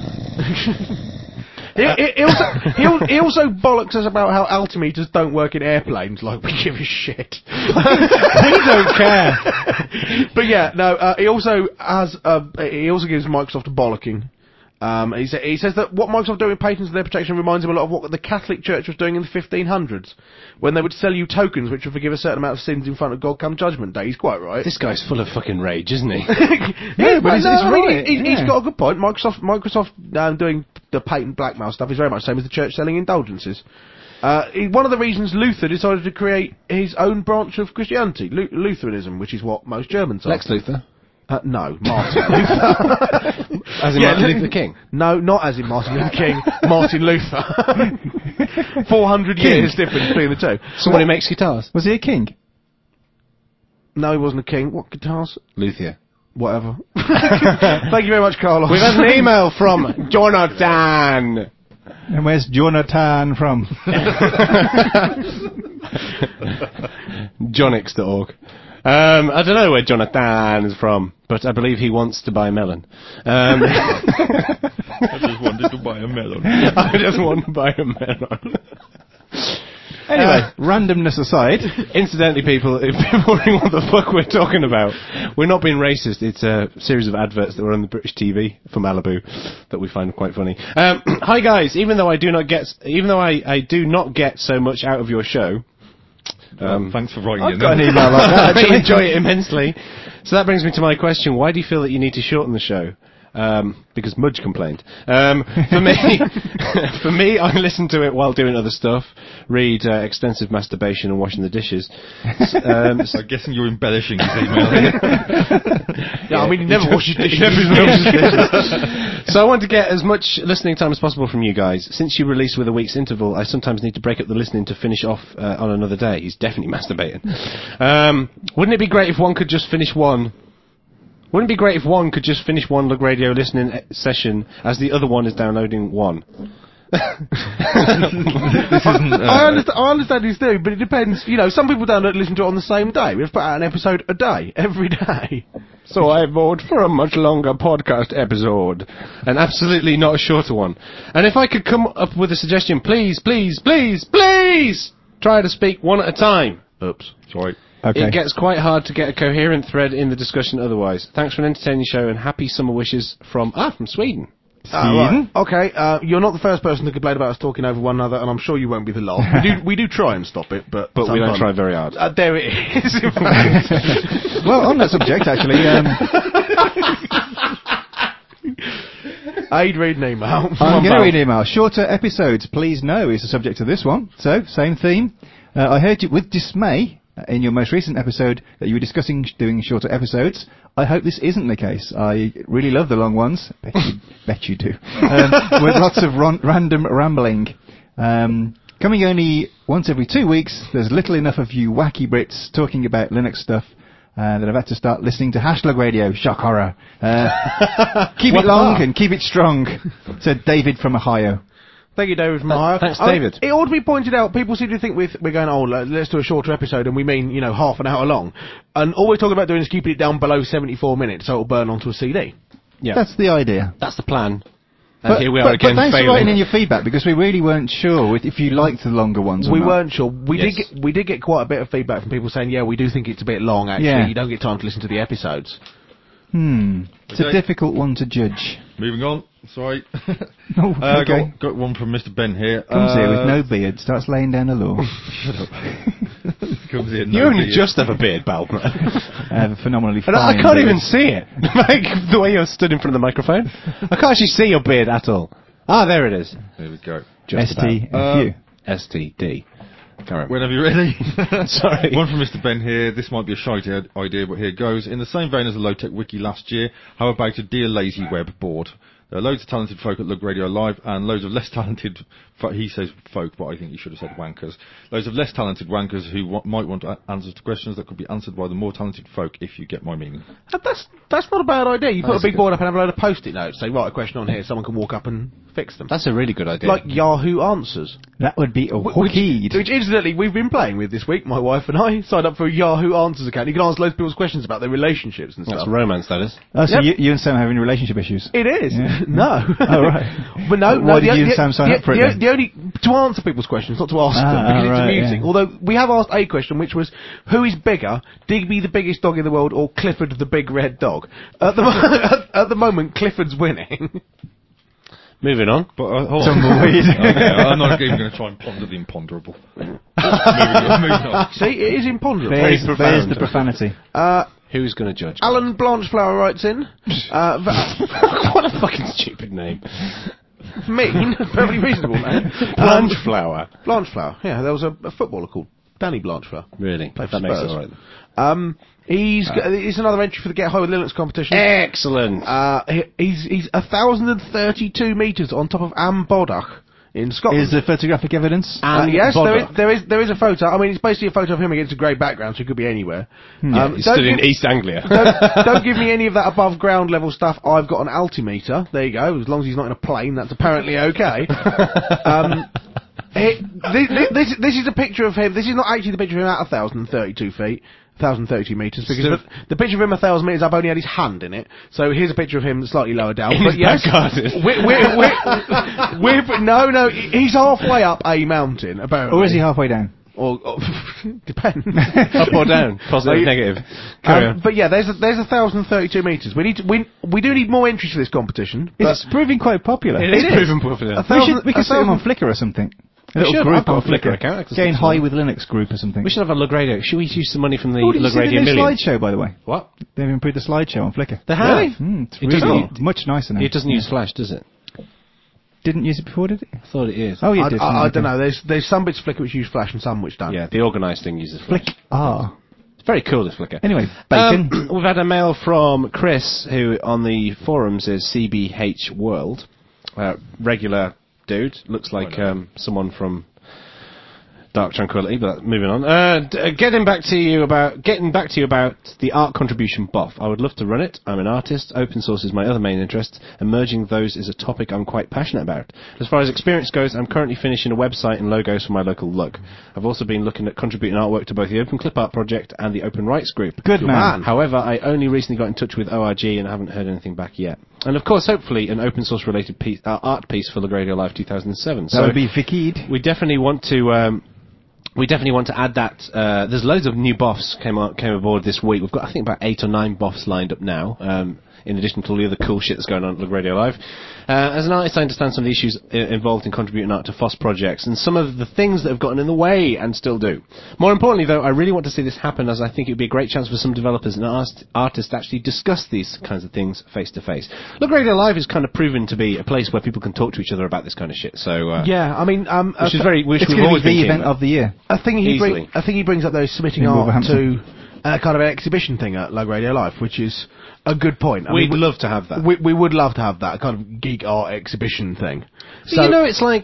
He also bollocks us about how altimeters don't work in airplanes, like we give a shit. We don't care. But yeah, no, he also gives Microsoft a bollocking. He says that what Microsoft do in patents and their protection reminds him a lot of what the Catholic Church was doing in the 1500s, when they would sell you tokens which would forgive a certain amount of sins in front of God come Judgment Day. He's quite right. This guy's full of fucking rage, isn't he? Yeah, but he's right. He's got a good point. Microsoft doing the patent blackmail stuff is very much the same as the church selling indulgences. One of the reasons Luther decided to create his own branch of Christianity, Lutheranism, which is what most Germans are. Lex Luthor? No, Martin Luther. As in Martin Luther King? No, not as in Martin Luther King, Martin Luther. 400 years difference between the two. Someone who makes guitars. Was he a king? No, he wasn't a king. What guitars? Luthier. Whatever. Thank you very much, Carlos. We've had an email from Jonathan. And where's Jonathan from? Jonix.org. I don't know where Jonathan is from, but I believe he wants to buy a melon. I just wanted to buy a melon. I just want to buy a melon. Anyway, randomness aside. Incidentally, people, if you're wondering what the fuck we're talking about, we're not being racist. It's a series of adverts that were on the British TV for Malibu that we find quite funny. Hi guys, even though I do not get so much out of your show. Thanks for writing I've got an email like that. I enjoy it immensely. So that brings me to my question. Why do you feel that you need to shorten the show? because Mudge complained. For me, I listen to it while doing other stuff, read extensive masturbation and washing the dishes. I'm guessing you're embellishing his email here. I mean, he never washes dishes. So I want to get as much listening time as possible from you guys. Since you release with a week's interval, I sometimes need to break up the listening to finish off on another day. He's definitely masturbating. Wouldn't it be great if one could just finish one? Wouldn't it be great if one could just finish one Lug Radio listening session as the other one is downloading one? I understand his theory, but it depends. You know, some people don't listen to it on the same day. We have to put out an episode a day, every day. So I vote for a much longer podcast episode, and absolutely not a shorter one. And if I could come up with a suggestion, please try to speak one at a time. Oops, sorry. Okay. It gets quite hard to get a coherent thread in the discussion otherwise. Thanks for an entertaining show and happy summer wishes from Sweden. Right. Okay, you're not the first person to complain about us talking over one another, and I'm sure you won't be the last. We do try and stop it, but we don't try very hard. There it is. In fact. Well, on that subject, actually, I'd read an email. I'm going to read an email. Shorter episodes, please no, is the subject of this one. So, same theme. I heard you with dismay in your most recent episode that you were discussing doing shorter episodes. I hope this isn't the case. I really love the long ones. Bet you do. With lots of random rambling. Coming only once every 2 weeks, there's little enough of you wacky Brits talking about Linux stuff that I've had to start listening to Hashlug Radio. Shock horror. Keep it long and keep it strong, said David from Ohio. Thank you, David from Ohio. Thanks, David. It ought to be pointed out, people seem to think we're going, let's do a shorter episode, and we mean, half an hour long. And all we're talking about doing is keeping it down below 74 minutes, so it'll burn onto a CD. Yeah. That's the idea. That's the plan. And here we are again, thanks failing. for writing in your feedback, because we really weren't sure if you liked the longer ones or not. We weren't sure. We did get quite a bit of feedback from people saying, we do think it's a bit long, actually. Yeah. You don't get time to listen to the episodes. It's a difficult one to judge. Moving on. Sorry. Okay. Got one from Mr. Ben here. Comes here with no beard, starts laying down the law. Shut up. Comes here, you only just have a beard, Balmer. I have a phenomenally fine I can't beard. even see it. Like, the way you're stood in front of the microphone. I can't actually see your beard at all. Ah, there it is. There we go. STFU. STD. Whenever you're ready. Sorry. One from Mr. Ben here. This might be a shite idea, but here goes. In the same vein as the Low-Tech Wiki last year, how about a Dear Lazy Web board? There are loads of talented folk at Lug Radio Live, and loads of less talented, he says folk, but I think he should have said wankers. Loads of less talented wankers who might want answers to questions that could be answered by the more talented folk, if you get my meaning. That's not a bad idea. You put a big board up and have a load of post-it notes. Say, write a question on here, someone can walk up and fix them. That's a really good idea. Like Yahoo Answers. That would be a which incidentally, we've been playing with this week, my wife and I. Signed up for a Yahoo Answers account. You can answer loads of people's questions about their relationships and stuff. That's romance, that is. Oh, so you and Sam are having relationship issues? It is. Yeah. No. Oh, right. But no, why did you and Sam sign up for it? The only to answer people's questions, not to ask them, because it's amusing. Yeah. Although we have asked a question, which was, who is bigger, Digby the biggest dog in the world, or Clifford the big red dog? At the moment, Clifford's winning. Moving on. But hold on. I'm not even going to try and ponder the imponderable. moving on. See, it is imponderable. There's the profanity. Who's going to judge? Alan Blanchflower writes in. What a fucking stupid name. Mean, perfectly reasonable name. Blanchflower. Blanchflower, yeah, there was a footballer called Danny Blanchflower. Really? Played That for makes it Spurs. alright. He's another entry for the Get High with Linux competition. Excellent. He's 1,032 metres on top of Ambodach in Scotland. Is there photographic evidence? Yes, there is a photo. I mean, it's basically a photo of him against a grey background, so it could be anywhere. He stood in East Anglia. Don't give me any of that above ground level stuff. I've got an altimeter. There you go. As long as he's not in a plane, that's apparently okay. This is a picture of him. This is not actually the picture of him at 1,032 feet. 1,032 metres, because the picture of him 1,000 metres up only had his hand in it. So here's a picture of him slightly lower down. But yes, no, he's halfway up a mountain, apparently. Or is he halfway down? Or depends. Up or down, positive, negative. But yeah, there's 1,032 metres. We do need more entries for this competition. It's proving quite popular. It is proving popular. We could set him on Flickr or something. A little should. group I've got on a Flickr Flickr. account. I can Getting stick high some. with Linux group or something. We should have a Lug Radio. Should we use some money from the Oh, did you Lug see the Radio new Million? slideshow, by the way? What? They've improved the slideshow on Flickr. They have? It's It really doesn't- much nicer now. It doesn't use Flash, does it? Didn't use it before, did it? I thought it is. Oh, you did. I don't know. There's some bits of Flickr which use Flash and some which don't. Yeah, the organised thing uses Flash. Flick. Ah. It's very cool, this Flickr. Anyway, Bacon. We've had a mail from Chris, who on the forums is CBH World. Regular dude. Looks like someone from Dark Tranquillity, but moving on. Getting back to you about the art contribution BOF. I would love to run it. I'm an artist. Open source is my other main interest, and merging those is a topic I'm quite passionate about. As far as experience goes, I'm currently finishing a website and logos for my local Lug. I've also been looking at contributing artwork to both the Open Clip Art project and the Open Rights group. Good man. However, I only recently got in touch with ORG and haven't heard anything back yet. And of course, hopefully, an open source related art piece for Lug Radio Live 2007. That would be Vikid. We definitely want to. We definitely want to add that. There's loads of new BOFs came aboard this week. We've got, I think, about 8 or 9 BOFs lined up now, in addition to all the other cool shit that's going on at Lug Radio Live. As an artist, I understand some of the issues involved in contributing art to FOSS projects, and some of the things that have gotten in the way, and still do. More importantly, though, I really want to see this happen, as I think it would be a great chance for some developers and artists to actually discuss these kinds of things face to face. Lug Radio Live is kind of proven to be a place where people can talk to each other about this kind of shit. So yeah, I mean, which is It's going to be the event of the year. I think he brings up those submitting In art to Wolverhampton. kind of an exhibition thing at Lug Radio Live, which is a good point. I we'd mean, love to have that. we would love to have that kind of geek art exhibition thing. So, you know, it's like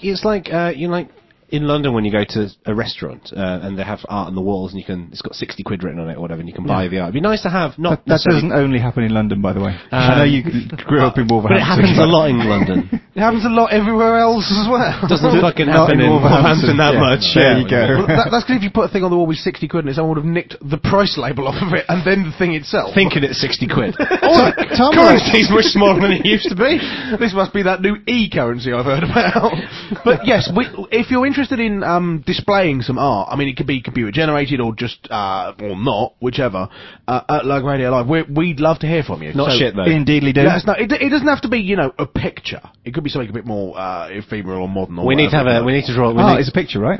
in London when you go to a restaurant and they have art on the walls and it's got 60 quid written on it or whatever, and you can buy the art. It'd be nice to have That doesn't only happen in London, by the way. I know you grew up in Wolverhampton. But it happens a lot in London. It happens a lot everywhere else as well. Doesn't fucking happen in Wolverhampton that much. There you go. Well, that's because if you put a thing on the wall with 60 quid in it, someone would have nicked the price label off of it and then the thing itself. Thinking it's 60 quid. Tom Currency's much smaller than it used to be. This must be that new e-currency I've heard about. But yes, if you're interested in displaying some art, I mean, it could be computer generated or just or not, whichever. At Lug Radio Live, we'd love to hear from you. Not shit though. Indeedly do. Yes, no, it doesn't have to be, a picture. It could be something a bit more ephemeral or modern. Or We need to draw. It's a picture, right?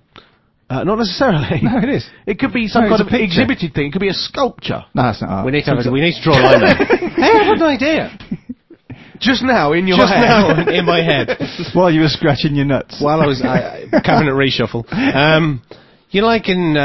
not necessarily. No, it is. It could be some No, kind it's of a picture. exhibited thing. It could be a sculpture. No, that's not art. We need to draw a line there. Hey, I had an idea. Just now in your Just head. now in my head. While you were scratching your nuts. While I was cabinet reshuffle. You know, like in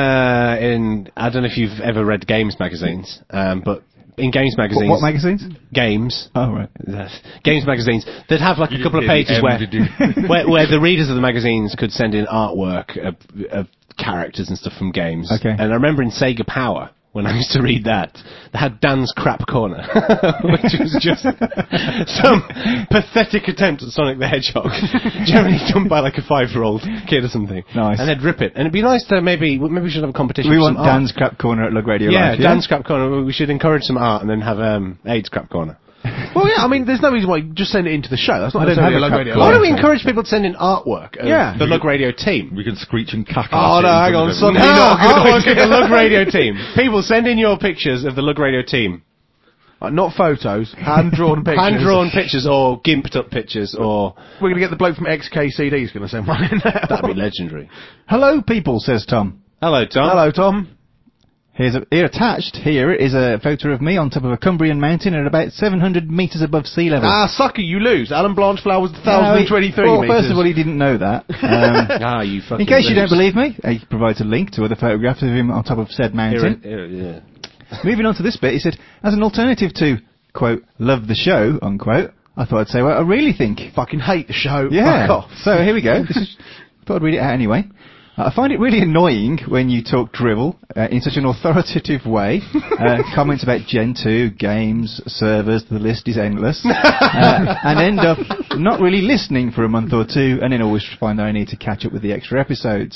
I don't know if you've ever read games magazines, but in games magazines, What magazines? games, Oh, right. games magazines, they'd have like a couple of pages where the readers of the magazines could send in artwork of characters and stuff from games. Okay. And I remember in Sega Power, when I used to read that, they had Dan's Crap Corner, which was just some pathetic attempt at Sonic the Hedgehog, generally done by like a 5-year-old kid or something. Nice. And they'd rip it. And it'd be nice to maybe we should have a competition. We for want some art. Dan's Crap Corner at Lug Radio Yeah, Live. Dan's Crap Corner. We should encourage some art and then have AIDS Crap Corner. Well, yeah, I mean, there's no reason why you just send it into the show. That's not I don't necessarily have a a Lug cup Radio card. Why Live don't we thing. encourage people to send in artwork of the Lug Radio team? We can screech and cackle. Oh, no, hang on. Suddenly No, artwork of the Lug Radio team. People, send in your pictures of the Lug Radio team. Not photos, hand-drawn pictures. Hand-drawn pictures or gimped-up pictures or... We're going to get the bloke from XKCD who's going to send one in now. That'd be legendary. Hello, people, says Tom. Hello, Tom. Hello, Tom. Here attached here is a photo of me on top of a Cumbrian mountain at about 700 metres above sea level. Ah, sucker, you lose. Alan Blanchflower was 1,023 Well, metres. first of all, he didn't know that. You fucking In case you don't lose. believe me, he provides a link to other photographs of him on top of said mountain. Yeah. Moving on to this bit, he said, as an alternative to, quote, love the show, unquote, I thought I'd say, well, I really think... Fucking hate the show. Yeah. Fuck off. So here we go. Thought I'd read it out anyway. I find it really annoying when you talk drivel in such an authoritative way. Comments about Gen 2, games, servers, the list is endless. And end up not really listening for a month or two, and then always find that I need to catch up with the extra episodes.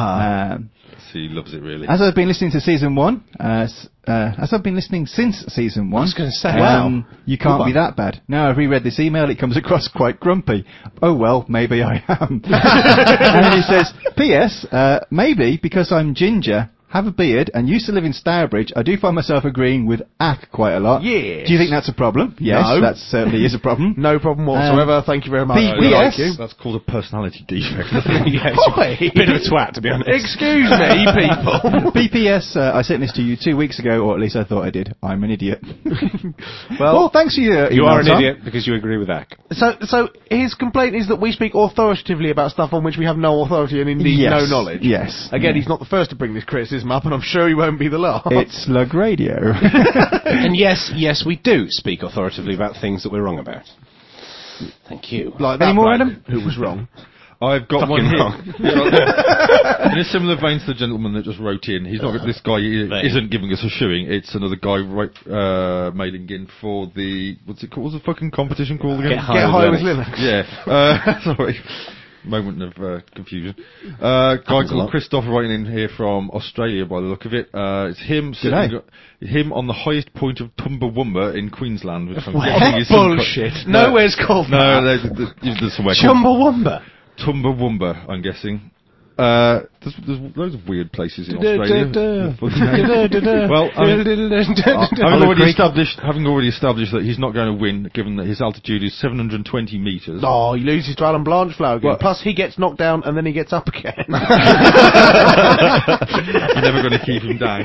He loves it, really. As I've been listening to season 1, as I've been listening since season 1... I was going to say, wow. You can't be that bad. Now, I've reread this email, it comes across quite grumpy. Oh, well, maybe I am. And then he says, P.S., maybe because I'm ginger, # have a beard, and used to live in Stourbridge, I do find myself agreeing with Ack quite a lot. Yes. Do you think that's a problem? Yes, No. that certainly is a problem. No problem whatsoever. Thank you very much. P.S. That's called a personality defect. Bit of a twat, to be honest. Excuse me, people. BPS, I sent this to you 2 weeks ago, or at least I thought I did. I'm an idiot. Well, thanks for your You are an email, Tom. idiot because you agree with Ack. So his complaint is that we speak authoritatively about stuff on which we have no authority and indeed Yes. no knowledge. Yes. Again, he's not the first to bring this criticism up, and I'm sure he won't be the last. It's Slug Radio. And yes, we do speak authoritatively about things that we're wrong about. Thank you. Like that Any more, bloke Adam? who was wrong. I've got one here. wrong. In a similar vein to the gentleman that just wrote in, he's not. This guy isn't giving us a shoeing. It's another guy mailing in for the what's it called? What's the fucking competition called again? Get High with Linux. Yeah. Sorry. Moment of confusion. Guy called Christoph writing in here from Australia by the look of it. It's him him on the highest point of Chumbawamba in Queensland, which I'm guessing is bullshit. Nowhere's called No, that. there's somewhere called Chumbawamba. Chumbawamba, I'm guessing. There's loads of weird places in Australia. Well, I mean, having already established that he's not going to win, given that his altitude is 720 metres. Oh, he loses to Alan Blanchflower again. Plus, he gets knocked down and then he gets up again. You're never going to keep him down.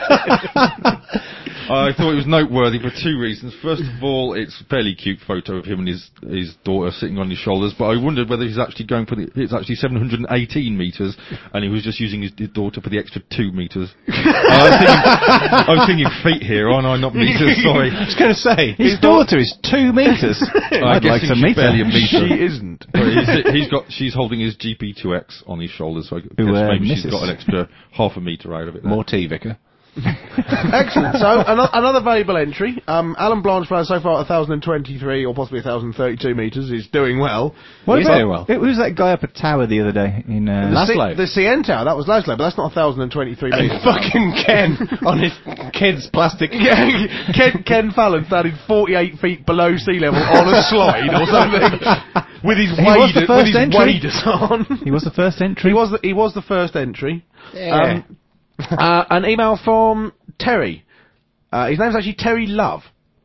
I thought it was noteworthy for two reasons. First of all, it's a fairly cute photo of him and his daughter sitting on his shoulders, but I wondered whether he's actually going for it's actually 718 metres, and he was just using his daughter for the extra 2 metres. I was thinking feet here, aren't I? Not metres, sorry. I was going to say, His daughter is 2 metres. I'd like to meet her. Barely a metre. She isn't. She's holding his GP2X on his shoulders, so I guess maybe she's got an extra half a metre out of it there. more tea, Vicar. Excellent. So another valuable entry. Alan Blanchflower so far at 1,023 or possibly 1,032 metres is doing well. What He's about, doing well. Who was that guy up at Tower the other day in Laszlo. The CN Tower, that was Laszlo, but that's not 1,023 metres. Fucking Ken on his kid's plastic. Ken Fallon standing 48 feet below sea level on a slide or something with his waders on. He was the first entry. He was the first entry. Yeah. An email from Terry. His name's actually Terry Love.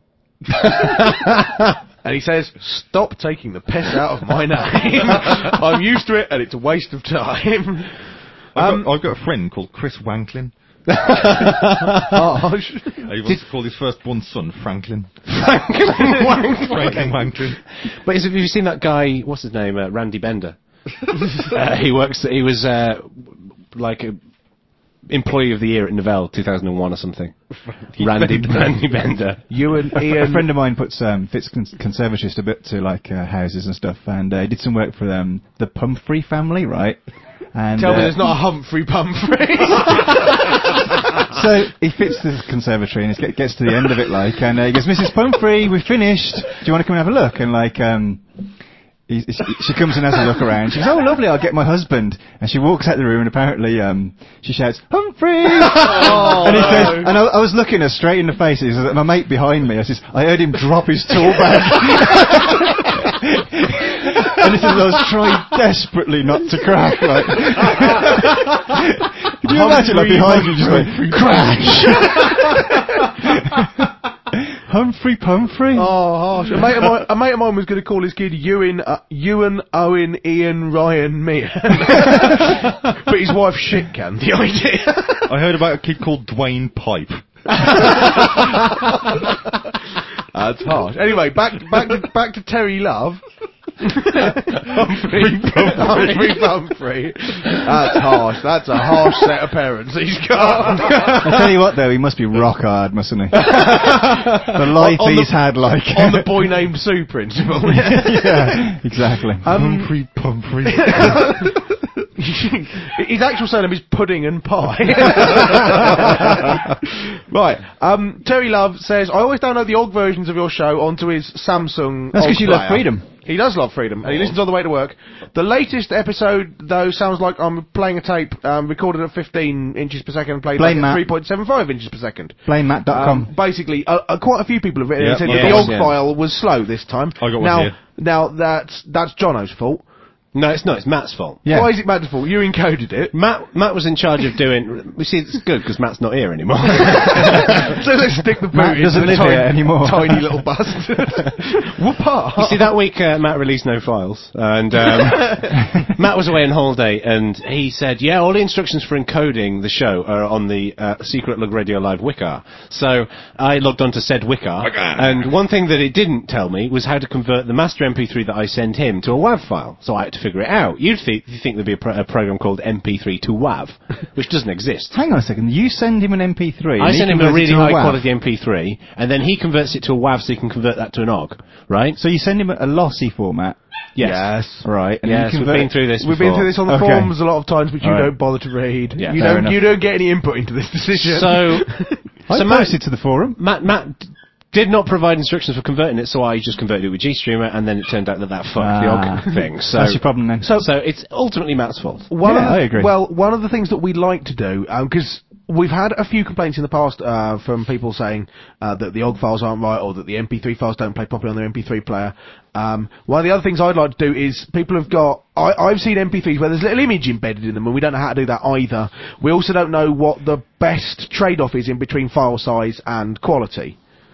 And he says, "Stop taking the piss out of my name. I'm used to it and it's a waste of time." I've got a friend called Chris Wanklin. He wants to call his firstborn son Franklin. Franklin Wanklin. But have you seen that guy, what's his name, Randy Bender? He was like a Employee of the Year at Novell 2001 or something. Randy Bender. Ian. A friend of mine puts fits conservatorist a bit to like houses and stuff, and he did some work for the Pumphrey family, right? And Tell me there's not a Humphrey Pumphrey. So he fits the conservatory and he gets to the end of it, like, and he goes, "Mrs. Pumphrey, we've finished. Do you want to come and have a look?" And like, she comes and has a look around. She goes, "Oh, lovely, I'll get my husband." And she walks out the room and apparently she shouts, "Humphrey!" And he says, and I was looking her straight in the face. He says, my mate behind me, I heard him drop his tool bag. And he says, I was trying desperately not to crack. Like, could you imagine, like, behind you just going, crash? Humphrey Pumphrey? Oh, harsh. A mate of mine was going to call his kid Ewan, Owen, Ian, Ryan, Meehan. But his wife shit canned the idea. I heard about a kid called Dwayne Pipe. That's harsh. Anyway, back to Terry Love. Humphrey Pumphrey. That's harsh. That's a harsh set of parents he's got. I tell you what, though, he must be rock hard, mustn't he? The life he's had, like on the boy named Sue principle. Yeah, exactly. Humphrey Pumphrey. His actual surname is Pudding and Pie. Right. Terry Love says, "I always download the old versions of your show onto his Samsung." That's because you love freedom. He does love freedom, and he listens on the way to work. The latest episode, though, sounds like I'm playing a tape recorded at 15 inches per second and played back at 3.75 inches per second. BlameMatt.com. Basically, quite a few people have written and said that the OGG file was slow this time. I got one here. Now, that's Jono's fault. No, it's not. It's Matt's fault. Yeah. Why is it Matt's fault? You encoded it. Matt was in charge of doing. We see, it's good because Matt's not here anymore. So let's stick the boot Matt into doesn't the live here anymore. tiny little bastard. Whoop-ah. You see, that week Matt released no files, and Matt was away on holiday, and he said, "Yeah, all the instructions for encoding the show are on the Secret Lug Radio Live Wicar." So I logged on to said Wicar, and one thing that it didn't tell me was how to convert the master MP3 that I sent him to a WAV file. So I had to figure it out. You'd think there'd be a program called MP3 to WAV, which doesn't exist. Hang on a second. You send him an MP3. I send him a really high WAV. quality MP3, and then he converts it to a WAV so he can convert that to an OGG, right? So you send him a lossy format. Yes. Right. And Yes, you we've convert been through this We've before. been through this on the forums a lot of times, but you Alright. don't bother to read. Yeah, you fair don't. enough. You don't get any input into this decision. So I posted to the forum. Matt did not provide instructions for converting it, so I just converted it with GStreamer, and then it turned out that fucked the OGG thing. So That's your problem then. So it's ultimately Matt's fault. I agree. Well, one of the things that we'd like to do, because we've had a few complaints in the past from people saying that the OGG files aren't right, or that the MP3 files don't play properly on their MP3 player. One of the other things I'd like to do is people have got. I've seen MP3s where there's a little image embedded in them, and we don't know how to do that either. We also don't know what the best trade-off is in between file size and quality.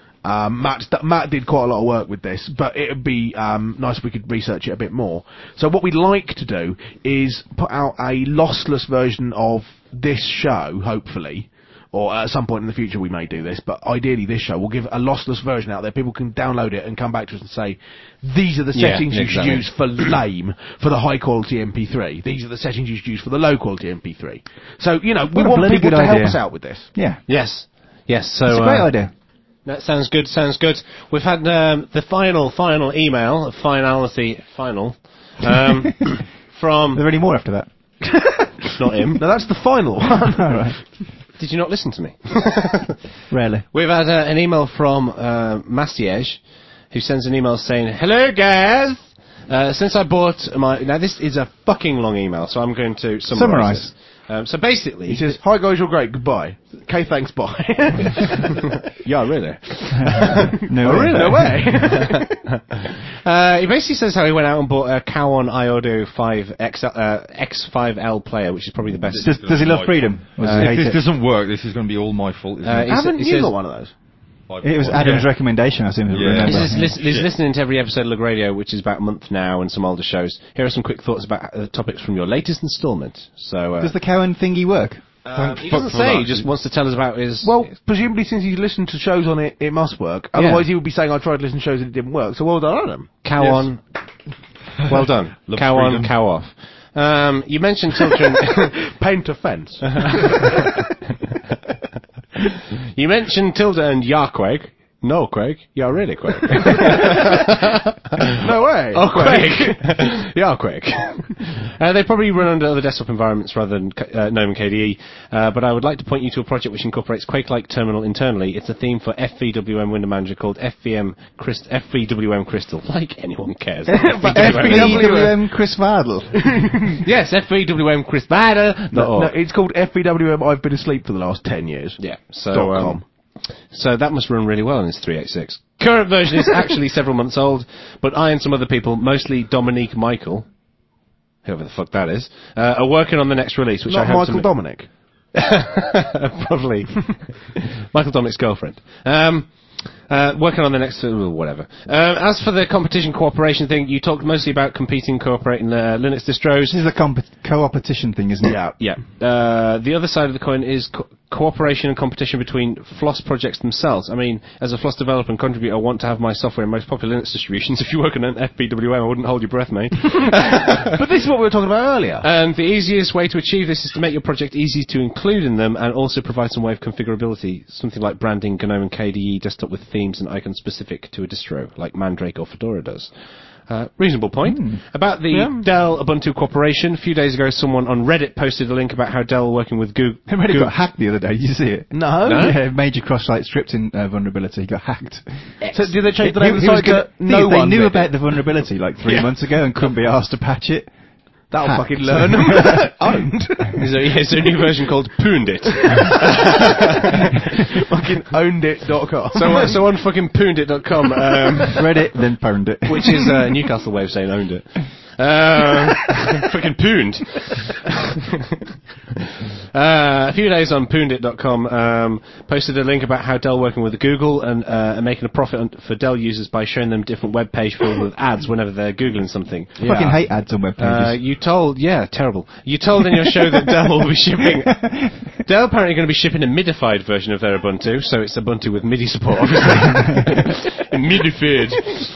Matt did quite a lot of work with this, but it would be nice if we could research it a bit more. So what we'd like to do is put out a lossless version of this show, hopefully, or at some point in the future we may do this, but ideally this show will give a lossless version out there. People can download it and come back to us and say, these are the settings you should use for lame, for the high quality MP3. These are the settings you should use for the low quality MP3. So, we want people to help us out with this. Yeah. Yes. So It's a great idea. That sounds good. We've had the final email of finality from. Are there any more after that? Not him. No, that's the final one. All right. Did you not listen to me? Rarely. We've had an email from Mastiege, who sends an email saying, "Hello guys! Since I bought now this is a fucking long email, so I'm going to summarize. So basically, he says, "Hi guys, you're great. Goodbye. Okay, thanks. Bye." Yeah, really? No way. No way. He basically says how he went out and bought a Cowan iAudio 5 X5L player, which is probably the best. Does he love freedom? If this doesn't work, this is going to be all my fault. Isn't it? Haven't you got one of those? It was Adam's recommendation, I seem to remember. He's listening to every episode of Lug Radio, which is about a month now, and some older shows. Here are some quick thoughts about topics from your latest instalment. So, does the Cowan thingy work? He doesn't say. He just wants to tell us about his. Well, presumably since he's listened to shows on it, it must work. Otherwise, he would be saying, "I tried to listen to shows and it didn't work." So well done, Adam. Cowan. Yes. Well done. Cowan, cow off. You mentioned children. Paint a fence. You mentioned Tilda and Yarquake. No, Craig. You're really Craig. No way. Oh, Craig. Yeah, Craig. They probably run under other desktop environments rather than GNOME and KDE, but I would like to point you to a project which incorporates Quake-like terminal internally. It's a theme for FVWM Window Manager called FVWM Crystal. Like anyone cares. FVWM Chris Vardel. Yes, FVWM Chris Vardel. No, it's called FVWM I've been asleep for the last 10 years. Yeah, so... So that must run really well in this 386. Current version is actually several months old, but I and some other people, mostly Dominique Michael, whoever the fuck that is, are working on the next release, which Not I hope Michael Dominic. Probably. Michael Dominic's girlfriend. Working on the next... whatever. As for the competition cooperation thing, you talked mostly about competing, cooperating Linux distros. This is a co-opetition thing, isn't it? Yeah. The other side of the coin is cooperation and competition between FLOSS projects themselves. I mean, as a FLOSS developer and contributor, I want to have my software in most popular Linux distributions. If you work on an FPWM, I wouldn't hold your breath, mate. But this is what we were talking about earlier. And the easiest way to achieve this is to make your project easy to include in them and also provide some way of configurability, something like branding GNOME and KDE desktop with themes and icons specific to a distro, like Mandrake or Fedora does. Reasonable point. About the Dell Ubuntu Corporation, a few days ago someone on Reddit posted a link about how Dell working with Google... Reddit got hacked the other day, did you see it? No? Yeah, major cross-site scripting vulnerability got hacked. So did they change the name of the site? They knew about the vulnerability like 3 months ago and couldn't be asked to patch it. That'll fucking learn them. Owned. There's a new version called Poondit. Fucking ownedit.com. So on fucking Poondit.com, Reddit, then pwned it. which is a Newcastle way of saying owned it. Freaking Poond. A few days on Poondit.com posted a link about how Dell working with Google and making a profit for Dell users by showing them different web page filled with ads whenever they're Googling something. I fucking hate ads on web pages. Terrible. You told in your show that Dell will be shipping... Dell apparently going to be shipping a midified version of their Ubuntu, so it's Ubuntu with MIDI support, obviously. Midified.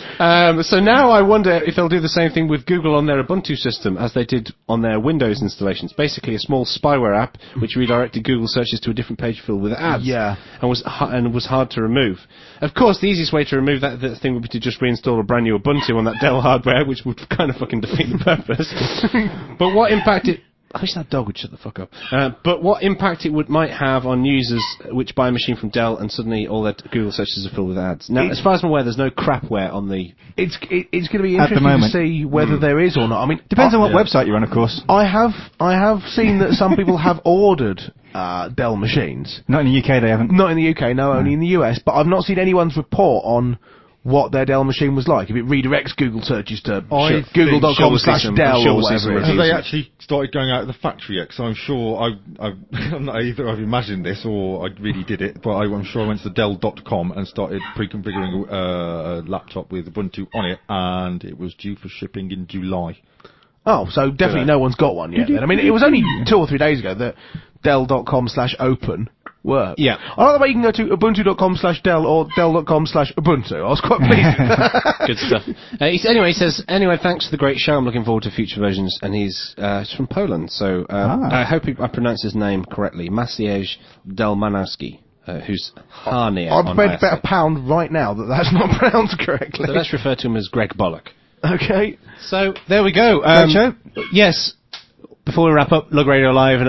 So now I wonder if they'll do the same thing with Google on their Ubuntu system as they did on their Windows installations. Basically a small spyware app which redirected Google searches to a different page filled with ads. Yeah. And was hard to remove. Of course, the easiest way to remove that thing would be to just reinstall a brand new Ubuntu on that Dell hardware, which would kind of fucking defeat the purpose. But what impact I wish that dog would shut the fuck up. But what impact it might have on users which buy a machine from Dell and suddenly all their Google searches are filled with ads. Now, as far as I'm aware, there's no crapware on the... It's going to be interesting to see whether there is or not. I mean, depends on what website you're on, of course. I have seen that some people have ordered Dell machines. Not in the UK, they haven't. Not in the UK, no, only in the US. But I've not seen anyone's report on what their Dell machine was like. If it redirects Google searches to google.com/Dell or whatever it is. Have they actually started going out of the factory yet? Because I'm sure I'm not either I've imagined this or I really did it, but I'm sure I went to Dell.com and started pre-configuring a laptop with Ubuntu on it, and it was due for shipping in July. Oh, so definitely no one's got one yet then. I mean, it was only 2 or 3 days ago that Dell.com/open worked. Yeah. I like the way you can go to ubuntu.com/Dell or Dell.com/Ubuntu. I was quite pleased with that. Good stuff. He says, thanks for the great show. I'm looking forward to future versions. And he's from Poland, so I hope I pronounced his name correctly. Maciej Delmanowski. Who's Harnier. I'm prepared to bet £1 right now that that's not pronounced correctly. So let's refer to him as Greg Bollock. Okay. So, there we go. Great show. Yes. Before we wrap up, Lug Radio Live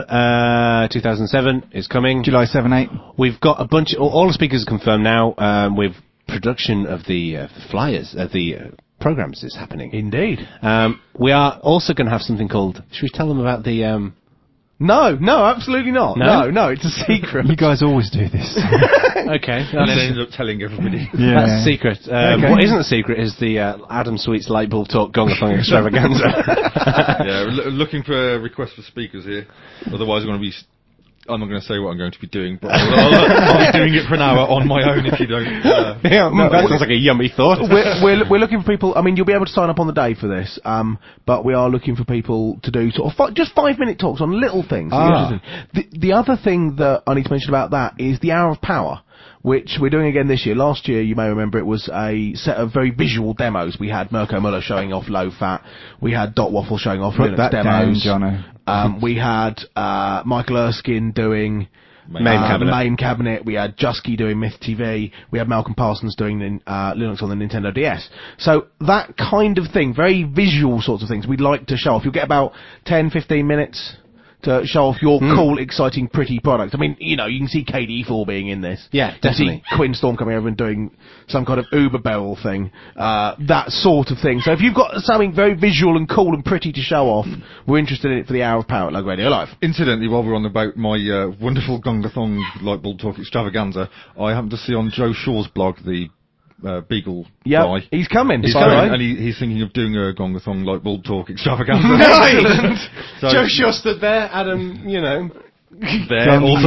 2007 is coming. July 7-8. We've got a bunch... all the speakers are confirmed now. With production of the flyers, the programs is happening. Indeed. We are also going to have something called... Should we tell them about the... No, absolutely not. No, it's a secret. You guys always do this. Okay. And then end up telling everybody. Yeah. That's a secret. Okay. What isn't a secret is the Adam Sweets Light Bulb Talk Gongathon Extravaganza. Yeah, we're looking for a request for speakers here. Otherwise, I'm not going to say what I'm going to be doing, but I'll be doing it for an hour on my own if you don't. That sounds like a yummy thought. We're looking for people. I mean, you'll be able to sign up on the day for this, but we are looking for people to do sort of just 5-minute talks on little things. The other thing that I need to mention about that is the Hour of Power, which we're doing again this year. Last year, you may remember, it was a set of very visual demos. We had Mirko Muller showing off low fat. We had Dot Waffle showing off Linux demos. We had Michael Erskine doing MAME Cabinet. We had Jusky doing Myth TV. We had Malcolm Parsons doing Linux on the Nintendo DS. So that kind of thing, very visual sorts of things, we'd like to show off. You'll get about 10-15 minutes to show off your cool, exciting, pretty product. I mean, you can see KD4 being in this. Yeah, definitely. You see Quinn Storm coming over and doing some kind of Uber barrel thing. That sort of thing. So if you've got something very visual and cool and pretty to show off, we're interested in it for the Hour of Power at Lug Radio Live. Incidentally, while we're on about my wonderful Gongathon Light Bulb Talk Extravaganza, I happened to see on Joe Shaw's blog, the Beagle guy. He's coming. And he's thinking of doing a Gongathon Light Bulb Talk Extravaganza. Nice! So, Joe Shaw stood there, Adam, there also.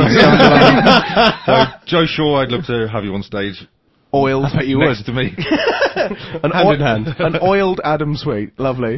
So, Joe Shaw, I'd love to have you on stage. Oiled. I bet you next to me. Hand in hand. An oiled Adam Sweet. Lovely.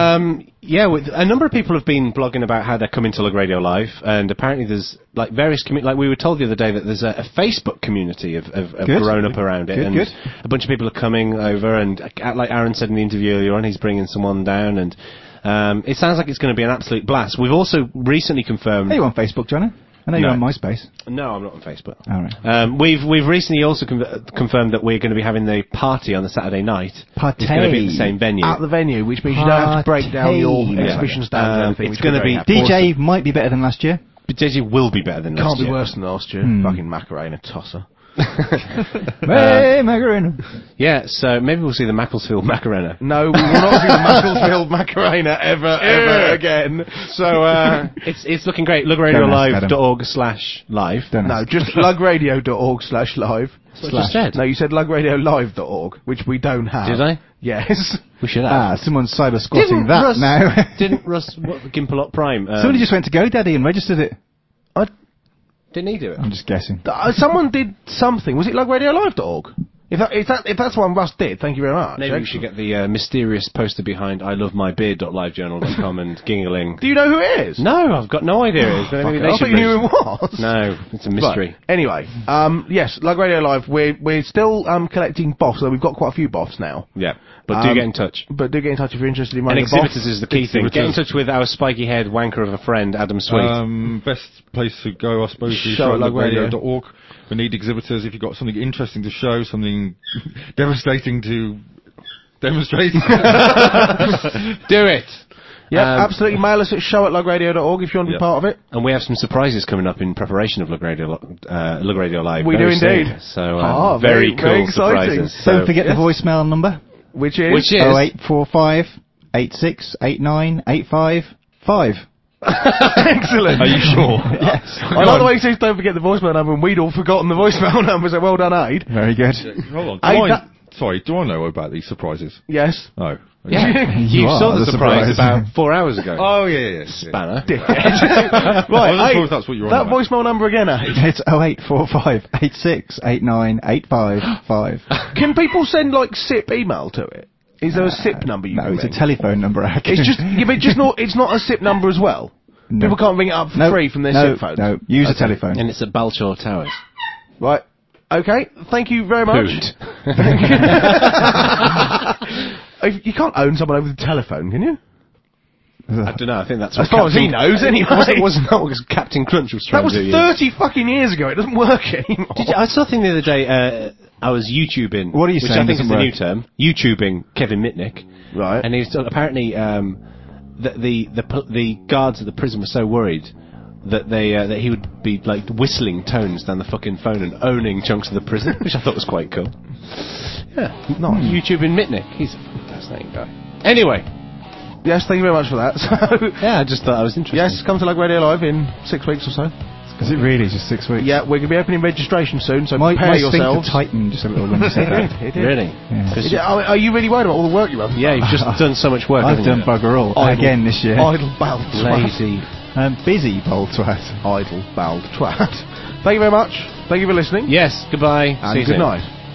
A number of people have been blogging about how they're coming to Lug Radio Live, and apparently there's various like we were told the other day that there's a Facebook community of grown up around it, and a bunch of people are coming over, and like Aaron said in the interview earlier on, he's bringing someone down, and it sounds like it's going to be an absolute blast. We've also recently confirmed... Are you on Facebook, Johnny? I know you're on MySpace. No, I'm not on Facebook. All right. We've recently also confirmed that we're going to be having the party on the Saturday night. Party. It's going to be at the same venue. At the venue, which means you don't have to break down your exhibition stand and everything. It's going to be... DJ might be better than last year. DJ will be better than last year. Can't be worse than last year. Fucking Macarena tosser. Hey, Macarena. Yeah, so maybe we'll see the Macclesfield Macarena. No, we will not see the Macclesfield Macarena ever again. So it's looking great. lugradiolive.org/live. No, just lugradio.org/live. That's what I just said. No, you said lugradiolive.org, which we don't have. Did I? Yes. We should have. Someone's cyber squatting now. Didn't Russ Gimpelot Prime? Somebody just went to GoDaddy and registered it. Didn't he do it? I'm just guessing. Someone did something. Was it lugradiolive.org? If that's one Russ did, thank you very much. Maybe we should get the mysterious poster behind iloveMyBeard.livejournal.com and Gingling. Do you know who it is? No, I've got no idea who it is. I thought you knew who it was. No, it's a mystery. Right. Anyway, yes, Lug Radio Live, we're still collecting boffs, so we've got quite a few boffs now. Yeah, but do get in touch. But do get in touch if you're interested in running and exhibitors is the key thing. Get in touch with our spiky head wanker of a friend, Adam Sweet. Best place to go, I suppose, is lugradio.org. We need exhibitors. If you've got something interesting to show, something devastating to demonstrate, do it. Yeah, absolutely. Mail us at show@lugradio.org if you want to be part of it. And we have some surprises coming up in preparation of Lug Radio Live. We do indeed. Soon. So very cool very exciting. surprises. Don't forget the voicemail number, which is 0845 8689 855. Excellent. Are you sure? Yes. I like the way he says don't forget the voicemail number, and we'd all forgotten the voicemail number, so well done, Aid. Very good. Hold on. Do I know about these surprises? Yes. Oh. Yeah. You saw the surprise about 4 hours ago. Oh, yeah. Spanner. Right, I if that's what you're on that about. voicemail number again, Aid. It's 0845 8689 855. Can people send, SIP email to it? Is there a SIP number you can it's ring? a telephone number. It's just, but it's not a SIP number as well. No. People can't ring it up for free from their SIP phones. No, use a telephone. And it's at Balshore Towers. Right. Okay. Thank you very much. You can't own someone over the telephone, can you? I don't know. I think that's as far as he knows. Anyway, wasn't that what Captain Crunch was trying to do? That was 30 fucking years ago. It doesn't work anymore. I saw a thing the other day. I was YouTubing. What are you saying? Which I think is the new term. YouTubing Kevin Mitnick. Right. And he's apparently the guards at the prison were so worried that that he would be whistling tones down the fucking phone and owning chunks of the prison, which I thought was quite cool. Yeah, not YouTubing Mitnick. He's a fascinating guy. Anyway. Yes, thank you very much for that. So, yeah, I just thought that was interesting. Yes, come to Lug Radio Live in 6 weeks or so. Is it really just 6 weeks? Yeah, we're going to be opening registration soon, so my prepare My yourselves. sphincter tightened just a little when you said that. It did. Really? Yeah. Are you really worried about all the work you have? Yeah, you've just done so much work. I've done bugger all again this year. Idle bald twat. Lazy. Busy bold twat. Idle bald twat. Thank you very much. Thank you for listening. Yes, goodbye. And good night.